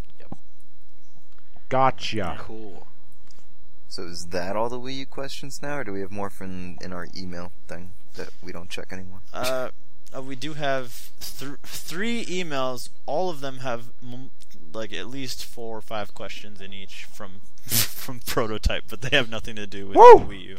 Gotcha. Cool. So is that all the Wii U questions now, or do we have more from in our email thing that we don't check anymore? Uh, uh, we do have th- three emails. All of them have m- like at least four or five questions in each from from Prototype, but they have nothing to do with Woo! the Wii U.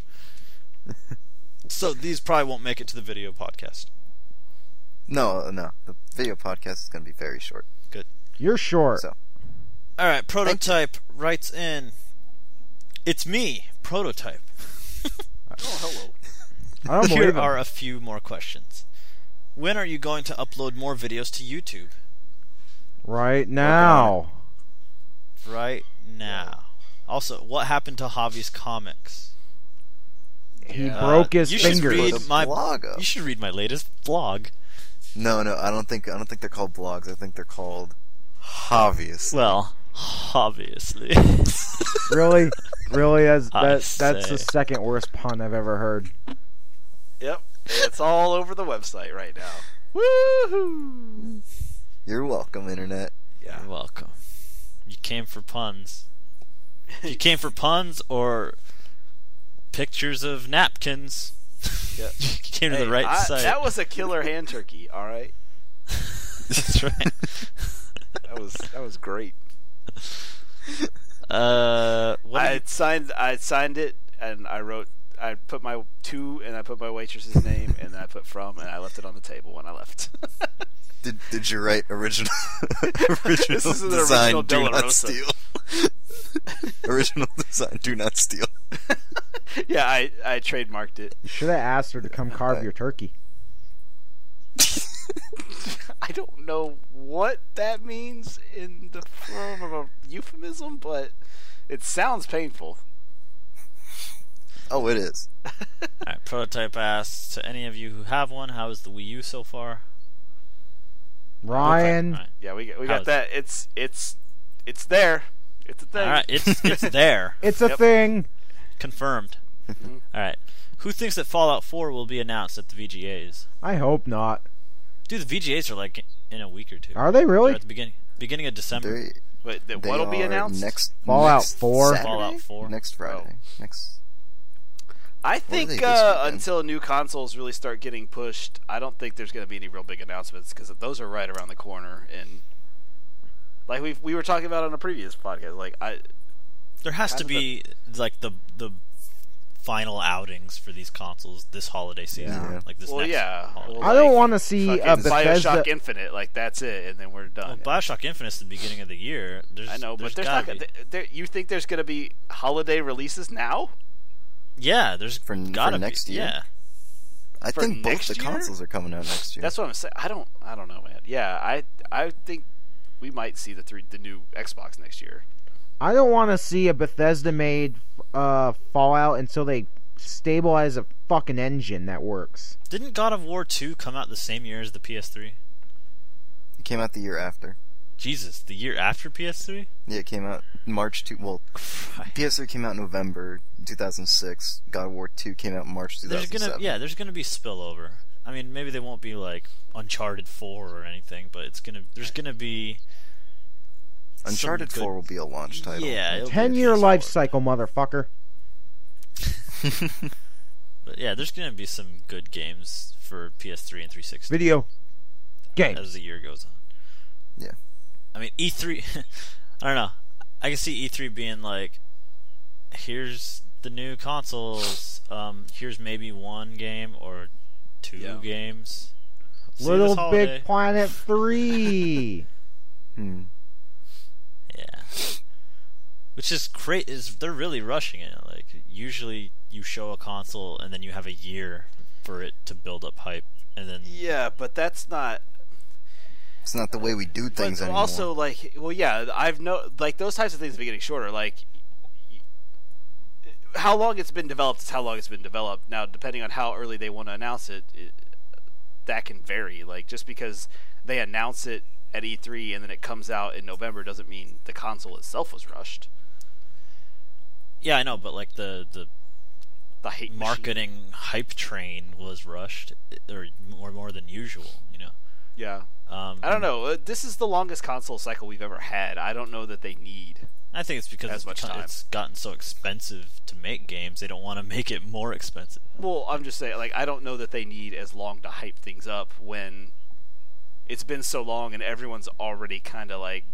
So these probably won't make it to the video podcast. No, no. The video podcast is going to be very short. You're short. So, All right, Prototype writes in. It's me, Prototype. Oh, hello. I don't Here believe are him. a few more questions. When are you going to upload more videos to YouTube? Right now. Right now. Also, what happened to Javi's comics? He Yeah. broke his you should finger. read Put a my blog up. You should read my latest blog. no, no, I don't think I don't think they're called blogs. I think they're called hobbies. Well, obviously. Really? Really? As I that, that's the say. second worst pun I've ever heard. Yep. It's all over the website right now. Woohoo! You're welcome, internet. Yeah. You're welcome. You came for puns. You came for puns or pictures of napkins. Yeah. You came to Hey, the right I- site. That was a killer hand turkey. All right. That's right. That was that was great. Uh, what I do you- had signed I had signed it and I wrote I put my to and I put my waitress's name and then I put from and I left it on the table when I left. Did Did you write original original This is an design? original Do Della not Rosa. steal. Original design. Do not steal. Yeah, I I trademarked it. You should have asked her to come carve your turkey. I don't know what that means in the form of a euphemism, but it sounds painful. Oh, it is. Alright, Prototype asks, to any of you who have one, how is the Wii U so far? Ryan, Alright, Yeah, we we How's got that. It's it's it's there. It's a thing. Alright, it's, it's there. it's a Yep. thing. Confirmed. Mhm. Alright. Who thinks that Fallout four will be announced at the V G As? I hope not. Dude, the V G As are like in a week or two. Are they They're really? at the beginning beginning of December. They, But th- they what'll be are announced? next Fallout next four? Saturday? Fallout four. Next Friday. Next. I are think they this uh, weekend? until new consoles really start getting pushed, I don't think there's going to be any real big announcements because those are right around the corner. And like we we were talking about on a previous podcast, like I There has Kind to of be like the the final outings for these consoles this holiday season. Yeah. Like this Well, next yeah. holiday. Well, I don't like, want to see a Fucking Bethesda. Bioshock Infinite, like that's it, and then we're Well, done. Bioshock Infinite's the beginning of the year. There's, I know, but there's gotta not. be. There, there, you think there's gonna be holiday releases now? Yeah, there's For- for gotta next be. year? Yeah. I For think both next the year? consoles are coming out next year. That's what I'm saying. I don't. I don't know, man. Yeah, I. I think we might see the three, the new Xbox next year. I don't want to see a Bethesda-made uh, Fallout until they stabilize a fucking engine that works. Didn't God of War two come out the same year as the P S three? It came out the year after. Jesus, the year after P S three? Yeah, it came out March two. Well, P S three came out in November two thousand six. God of War two came out in March two There's thousand seven. gonna yeah, there's gonna be spillover. I mean, maybe they won't be like Uncharted four or anything, but it's gonna there's gonna be Uncharted some good- four will be a launch title. Yeah, it'll be a Ten-year P S life four. cycle, motherfucker. But yeah, there's gonna be some good games for P S three and three sixty Video game. as the year goes on. Yeah. I mean, E three. I don't know. I can see E three being like, here's the new consoles. Um, here's maybe one game or two Yeah. games. See you Little this holiday. Big Planet three. Hmm. Yeah. Which is great. Is they're really rushing it. Like usually you show a console and then you have a year for it to build up hype, and then Yeah, but that's not. It's not the way we do things But anymore. also, like, well, yeah, I've no like those types of things have been getting shorter. Like, y- how long it's been developed is how long it's been developed. Now, depending on how early they want to announce it, it that can vary. Like, just because they announce it at E three and then it comes out in November doesn't mean the console itself was rushed. yeah, I know, but like the the The hate machine. marketing hype train was rushed, or more more than usual. You know. Yeah, Um, I don't know. Uh, This is the longest console cycle we've ever had. I don't know that they need. I think it's because As it's, much become- time. it's gotten so expensive to make games. They don't want to make it more expensive. Well, I'm just saying, like, I don't know that they need as long to hype things up when it's been so long and everyone's already kind of like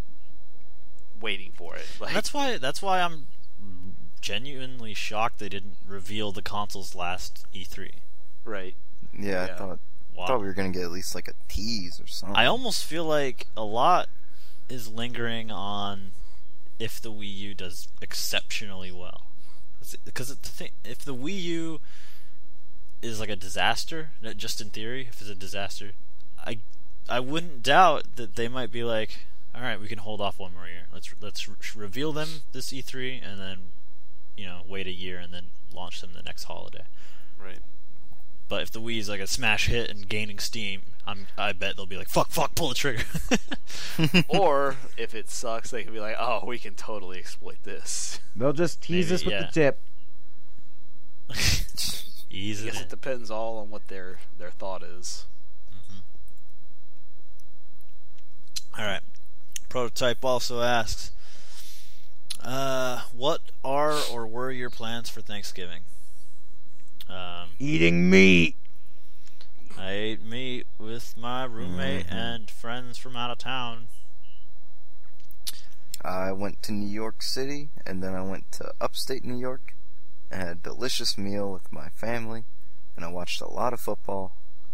waiting for it. Like, That's why. That's why I'm genuinely shocked they didn't reveal the consoles last E three. right. yeah, yeah. I thought, Wow. thought we were gonna get at least like a tease or something. I almost feel like a lot is lingering on if the Wii U does exceptionally well. Because the thing, if the Wii U is like a disaster, not just in theory, if it's a disaster, I I wouldn't doubt that they might be like, all right, we can hold off one more year. Let's let's re- reveal them this E three and then you know wait a year and then launch them the next holiday. Right. But if the Wii is like a smash hit and gaining steam, I'm I bet they'll be like, fuck, fuck, pull the trigger. Or if it sucks, they can be like, "Oh, we can totally exploit this." They'll just tease Maybe, us with yeah. the tip. Easy. I guess it depends all on what their their thought is. All right. Prototype also asks, uh, what are or were your plans for Thanksgiving? Um, Eating meat. I ate meat with my roommate Mhm. and friends from out of town. I went to New York City, and then I went to upstate New York, and had a delicious meal with my family, and I watched a lot of football.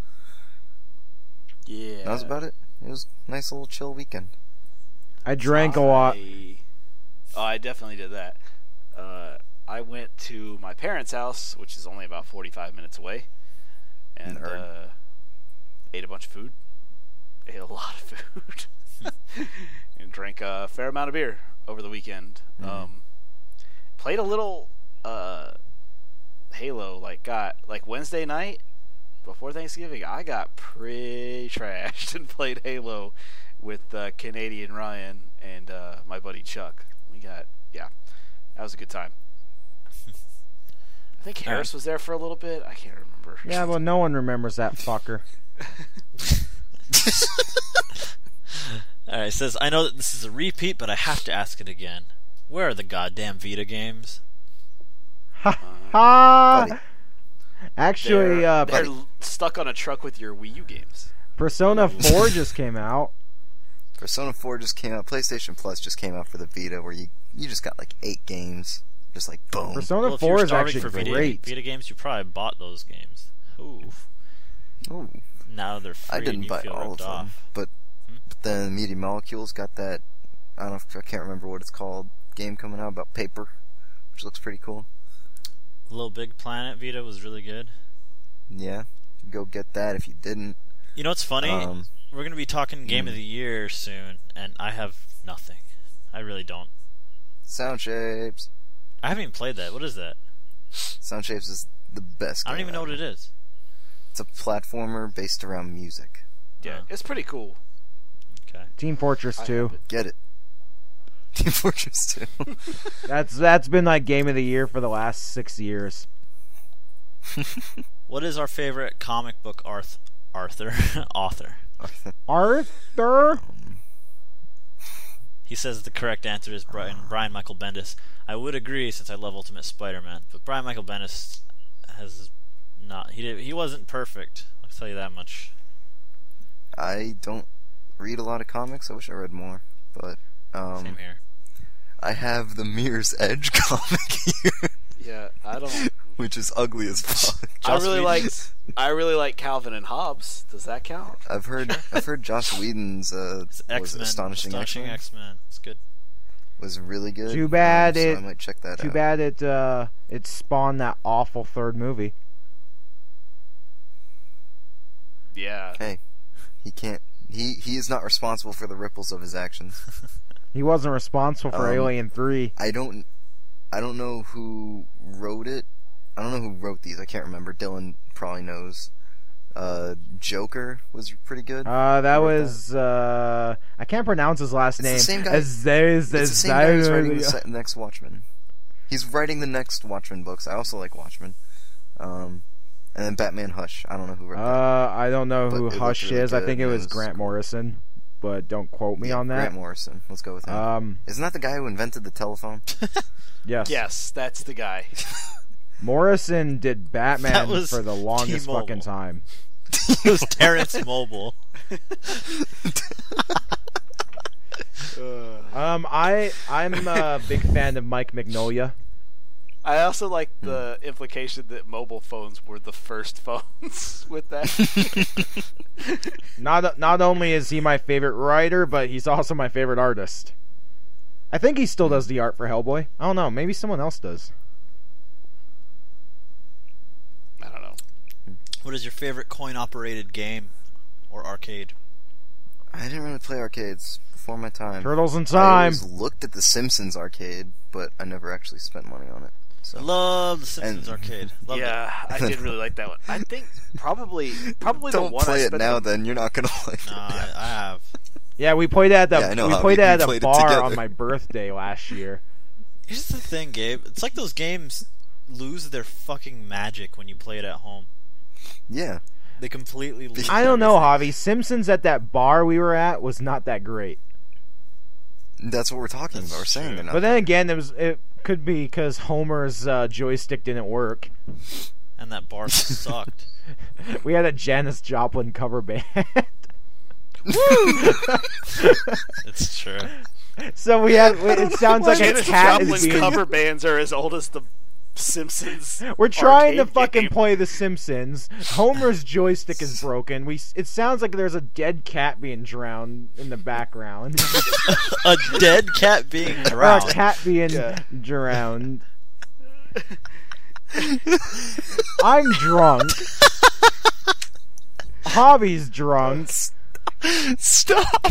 Yeah. That was about it. It was a nice little chill weekend. I drank a lot. I- Oh, I definitely did that. Uh, I went to my parents' house, which is only about forty-five minutes away, and Nerd. uh, ate a bunch of food. Ate a lot of food. And drank a fair amount of beer over the weekend. Mhm. Um, played a little uh, Halo. Like got like Wednesday night before Thanksgiving. I got pretty trashed and played Halo with uh, Canadian Ryan and uh, my buddy Chuck. We got yeah, that was a good time. I think Harris was there for a little bit. I can't remember. Yeah, well, no one remembers that fucker. Alright, it says, I know that this is a repeat, but I have to ask it again. Where are the goddamn Vita games? Ha ha! Buddy. Actually, they're, uh, they're l- stuck on a truck with your Wii U games. Persona four just came out. Persona four just came out. PlayStation Plus just came out for the Vita, where you you just got like eight games. just like boom. Persona Well, if you were four is starving actually for Vita, great. Vita games, you probably bought those games. Ooh. Ooh, Now they're free I and didn't you buy feel all of ripped them, off. but, Hmm? but then Media Molecules got that. I don't know. If, I can't remember what it's called. Game coming out about paper, which looks pretty cool. Little Big Planet Vita was really good. Yeah, go get that if you didn't. You know what's funny? Um, We're going to be talking Game mm. of the Year soon, and I have nothing. I really don't. Sound Shapes. I haven't even played that. What is that? Sound Shapes is the best. I don't game even know what ever. it is. It's a platformer based around music. Yeah, Oh. it's pretty cool. Okay. Team Fortress I two. have it. Get it. Team Fortress two. That's that's been like game of the year for the last six years. What is our favorite comic book arth- Arthur author? Arthur. He says the correct answer is Brian, Brian Michael Bendis. I would agree since I love Ultimate Spider-Man, but Brian Michael Bendis has not. He did, he wasn't perfect. I'll tell you that much. I don't read a lot of comics. I wish I read more, but um, Same here. I have the Mirror's Edge comic here, Yeah, I don't. which is ugly as fuck. I Joss really Whedon's- like. I really like Calvin and Hobbes. Does that count? I've heard I've heard Joss Whedon's uh, It's what was it, X-Men. Astonishing, Astonishing X-Men X-Men. It's good. was really good. Too bad um, so it- I might check that Too out. bad it uh it spawned that awful third movie. Yeah. Hey, he can't. He he is not responsible for the ripples of his actions. He wasn't responsible for Um, Alien three. I don't I don't know who wrote it. I don't know who wrote these. I can't remember. Dylan probably knows. Uh, Joker was pretty good. Uh, that Who wrote was uh, I can't pronounce his last It's the name. same guy- As there's It's the same guy who's writing the se- next Watchmen. He's writing the next Watchmen books. I also like Watchmen. Um, and then Batman Hush. I don't know who wrote that. Uh, I don't know But who it looked Hush really is. I good, think it and it was was Grant cool. Morrison, but don't quote me Yeah, on that. Grant Morrison. Let's go with him. Um, Isn't that the guy who invented the telephone? yes. Yes, that's the guy. Morrison did Batman That was for the longest T-Mobile. fucking time. It was Terrence Mobile. Uh, Um, I I'm a big fan of Mike Mignola. I also like the implication that mobile phones were the first phones with that. Not not only is he my favorite writer, but he's also my favorite artist. I think he still does the art for Hellboy. I don't know. Maybe someone else does. I don't know. What is your favorite coin-operated game or arcade? I didn't really play arcades before my time. Turtles in I Time. always looked at the Simpsons arcade, but I never actually spent money on it. So. I love the Simpsons And- arcade. Loved yeah, I did really like that one. I think probably probably the Don't one I play it spent now. the- Then you're not gonna like it. No, it. I, I have. Yeah, we played at the Yeah, I know we how played we- at we a played it bar together. on my birthday last year. Here's the thing, Gabe. It's like those games lose their fucking magic when you play it at home. Yeah. They completely lose. I don't know, everything. Javi. Simpsons at that bar we were at was not that great. That's what we're talking That's about. We're saying true. they're not. But then again, it was it could be because Homer's uh, joystick didn't work. And that bar sucked. We had a Janis Joplin cover band. It's true. So we had. It sounds like a Janis cat is Joplin's being. cover bands are as old as the Simpsons. We're trying to arcade fucking game. play The Simpsons. Homer's joystick is broken. We. It sounds like there's a dead cat being drowned in the background. A dead cat being Or a drowned. cat being Yeah. drowned. I'm drunk. Javi's drunk. Stop!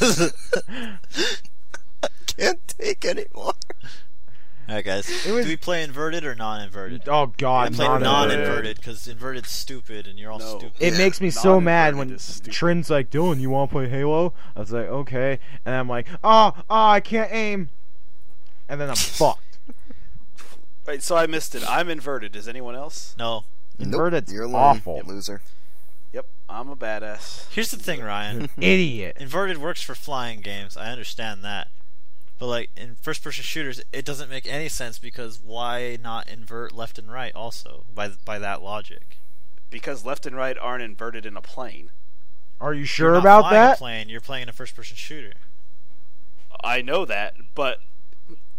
I can't take anymore. Alright, guys. It was- Do we play inverted or non-inverted? Oh I God, play non-inverted. non-inverted because inverted's stupid and you're all No. stupid. It Yeah. makes me so mad Non-inverted when is stupid. Trin's like, Dylan, you want to play Halo? I was like, okay. And I'm like, oh, oh, I can't aim. And then I'm fucked. Wait, so I missed it. I'm inverted. Is anyone else? No. Inverted's nope, you're alone, awful. loser. Yep, I'm a badass. Here's the thing, Ryan. Idiot. Inverted works for flying games. I understand that. But like in first-person shooters, it doesn't make any sense because why not invert left and right also by by that logic? Because left and right aren't inverted in a plane. Are you You're sure not about flying a that? plane, you're playing a first-person shooter. I know that, but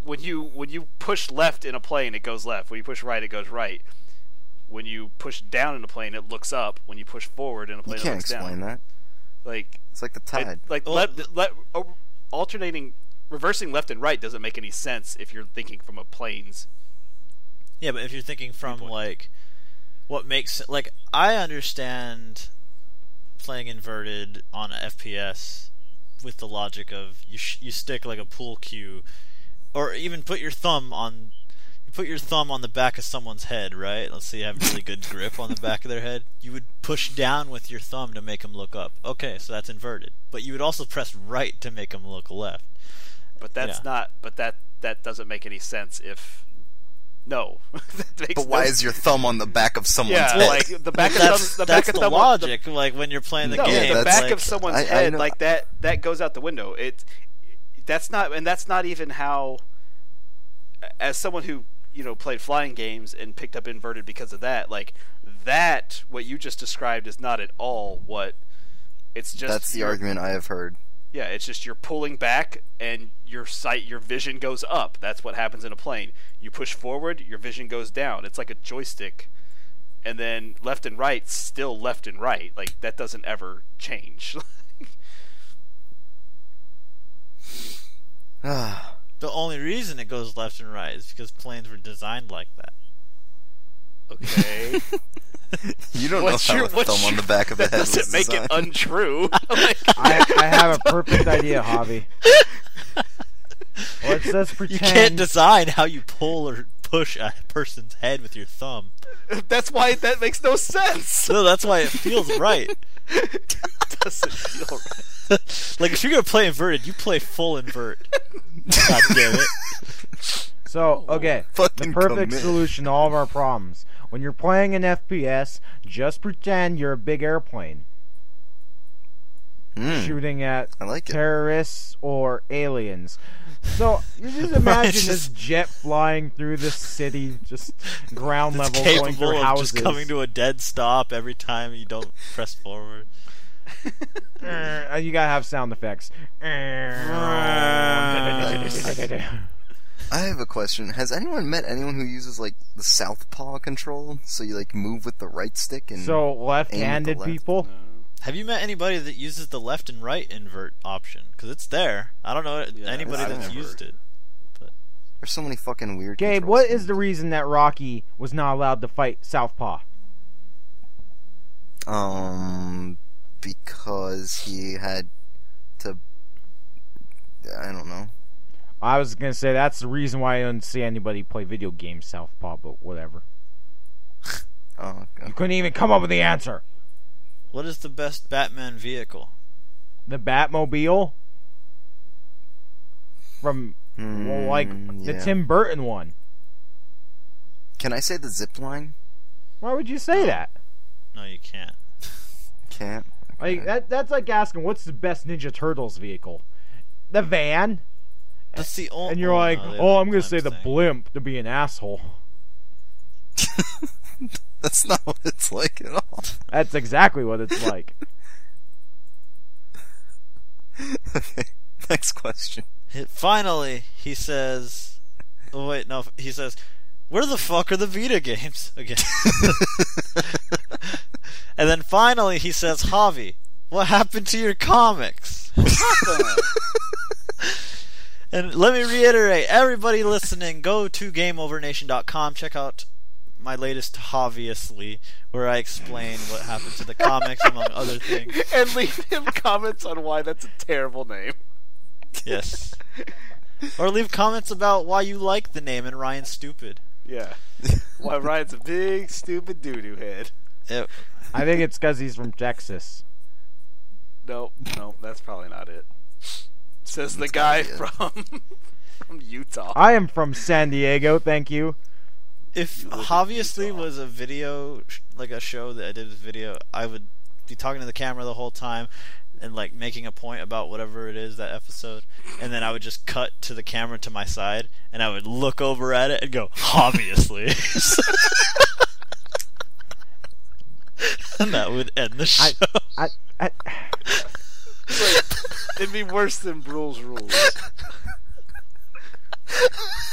when you when you push left in a plane, it goes left. When you push right, it goes right. When you push down in a plane, it looks up. When you push forward in a plane, You it can't looks explain down. that. Like It's like the it- tide. like Well, let, let, oh, alternating, reversing left and right doesn't make any sense if you're thinking from a plane's. Yeah, but if you're thinking from Viewpoint. like what makes like I understand playing inverted on a F P S with the logic of you sh- you stick like a pool cue, or even put your thumb on you put your thumb on the back of someone's head, right? Let's say you have really good grip on the back of their head. You would push down with your thumb to make them look up. Okay, so that's inverted. But you would also press right to make them look left. But that's Yeah. not. But that that doesn't make any sense if. No. That makes But why no is your thumb on the back of someone's Yeah, head? like the back of that's some, the that's back of the someone, logic. like when you're playing the no, game, the that's back like, of someone's I- I head, know- like that, that goes out the window. It, that's not, and that's not even how. As someone who you know played flying games and picked up inverted because of that, like that, what you just described is not at all what. It's just That's the your- argument I have heard. Yeah, it's just you're pulling back and your sight, your vision goes up. That's what happens in a plane. You push forward, your vision goes down. It's like a joystick. And then left and right, still left and right. Like that doesn't ever change. Ah, the only reason it goes left and right is because planes were designed like that. Okay. you don't What's know how your- a what's thumb on your- the back of a that head was doesn't make it designed. untrue. Like, I, I have a perfect idea, Javi. Let's just You pretend. can't design how you pull or push a person's head with your thumb. that's why that makes no sense. No, that's why it feels right. It doesn't feel right. Like if you're gonna play inverted, you play full invert. God damn it! So, okay, the Fucking perfect commit. solution to all of our problems. When you're playing an F P S, just pretend you're a big airplane Hmm, shooting at I like it. terrorists or aliens. So, you just imagine It's this just- jet flying through the city, just ground It's level, going capable through of houses. just coming to a dead stop every time you don't press forward. Uh, you gotta have sound effects. I have a question. Has anyone met anyone who uses like the southpaw control? So you like move with the right stick and So, aim left-handed with the left? people. Have you met anybody that uses the left and right invert option? Because it's there. I don't know Yeah, anybody I've that's never- used it. There's so many fucking weird. Gabe, control what schemes. is the reason that Rocky was not allowed to fight Southpaw? Um, because he had to. I don't know. I was gonna say that's the reason why I don't see anybody play video games Southpaw, but whatever. Oh, okay. You couldn't even come up with the answer. What is the best Batman vehicle? The Batmobile from well, like Mm, the yeah. Tim Burton one. Can I say the zip line? Why would you say that? No, you can't. Can't. Okay. Like that that's like asking what's the best Ninja Turtles vehicle? The van. That's the only. And you're like, no, they "Oh, have I'm going a to say the time thing. blimp to be an asshole." That's not what it's like at all. That's exactly what it's like. Okay. Next question. He- Finally, he says. Oh wait, no. He says, "Where the fuck are the Vita games again?" And then finally, he says, "Javi, what happened to your comics?" And let me reiterate, everybody listening, go to game over nation dot com, check out my latest Obviously, where I explain what happened to the comics, among other things. And leave him comments on why that's a terrible name. Yes. Or leave comments about why you like the name and Ryan's stupid. Yeah. Why Ryan's a big, stupid doo-doo head. It, I think it's because he's from Texas. Nope, nope, that's probably not it. Says the That's guy gotta from from Utah. I am from San Diego, thank you. if You live in Obviously Utah. was a video, sh- like a show that I did with video, I would be talking to the camera the whole time and like making a point about whatever it is that episode, and then I would just cut to the camera to my side and I would look over at it and go, "Obviously." And that would end the show. I, I, It'd be worse than Brule's Rules.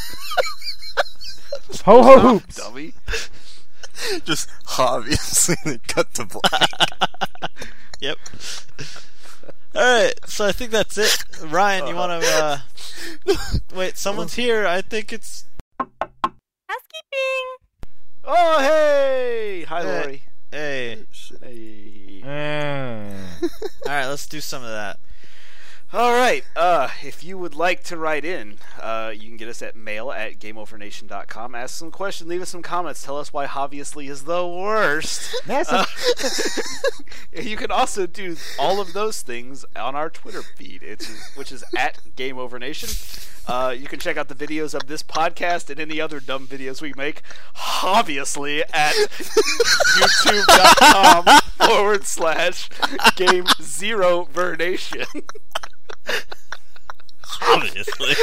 Ho ho hoops. Dummy. Just obviously they cut to black. Yep. Alright, so I think that's it. Ryan, you want to, uh... Wait, someone's here. I think it's... Housekeeping. Oh, hey! Hi, Hey. Lori. Hey. Hey. Mm. Alright, let's do some of that. All right. Uh, if you would like to write in, uh, you can get us at mail at gameovernation dot com. Ask some questions, leave us some comments, tell us why Obviously is the worst. That's Uh, a- you can also do all of those things on our Twitter feed, it's, which is at GameOverNation. Uh, you can check out the videos of this podcast and any other dumb videos we make, obviously, at youtube.com forward slash Game Zero Vernation. Obviously.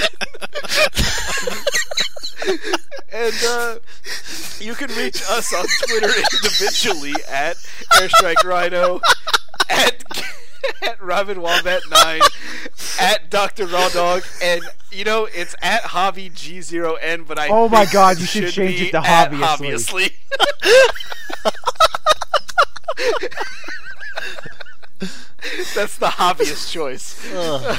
And uh, you can reach us on Twitter individually at Airstrike Rhino, at at Robin Wombat nine, at Doctor Raw Dog, and you know it's at Hobby G zero N. But I Oh my think God, you it should change be it to at Hobviously. Hobviously. That's the hobbyist choice. Ugh.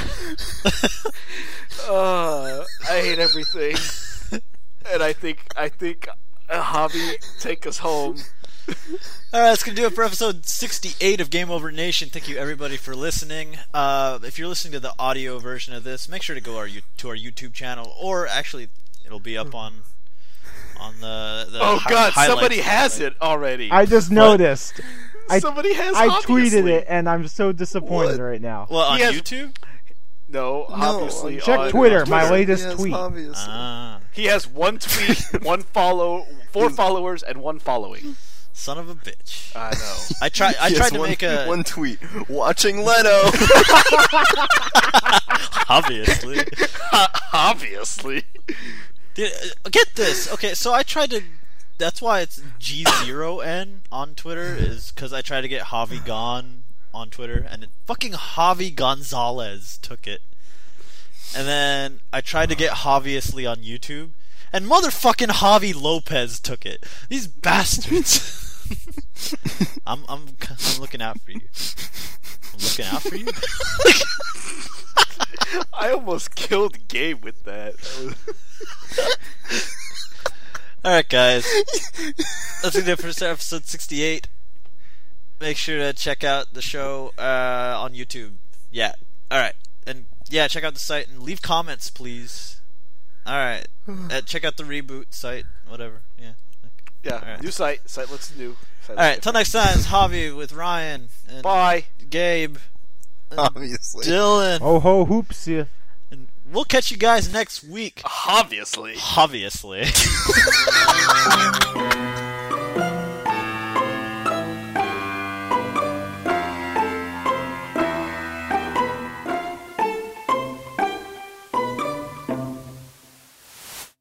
Uh, I hate everything, and I think I think a hobby take us home. Alright, that's going to do it for episode sixty-eight of Game Over Nation. Thank you, everybody, for listening. Uh, if you're listening to the audio version of this, make sure to go our, to our YouTube channel, or actually, it'll be up on on the, the Oh hi- God, highlights somebody of has it. it already. I just What? noticed. I Somebody has. I obviously. tweeted it, and I'm so disappointed What? right now. Well, on He has- YouTube? No, obviously. on- Check on Twitter, my Twitter. latest Yes, tweet. obviously. Ah, He has one tweet, one follow, four followers, and one following. son of a bitch. I know. I tried. I He tried has to one, make a. one tweet. Watching Leto. Obviously. Obviously. Dude, uh, get this. Okay, so I tried to. That's why it's G zero N on Twitter, is because I tried to get Javi Gon on Twitter, and it, fucking Javi Gonzalez took it. And then I tried to get Obviously on YouTube, and motherfucking Javi Lopez took it. These bastards. I'm I'm I'm looking out for you. I'm looking out for you. I almost killed Gabe with that. That was- Alright, guys. That's gonna do it for episode sixty-eight. Make sure to check out the show uh, on YouTube. Yeah. Alright. And yeah, check out the site and leave comments, please. Alright. Uh, check out the reboot site. Whatever. Yeah. yeah, Alright. new site. Site looks new. Site looks Alright, till different. next time, it's Javi with Ryan. And Bye. Gabe. Obviously. Dylan. Oh ho hoops. Yeah. And we'll catch you guys next week. Obviously. Obviously.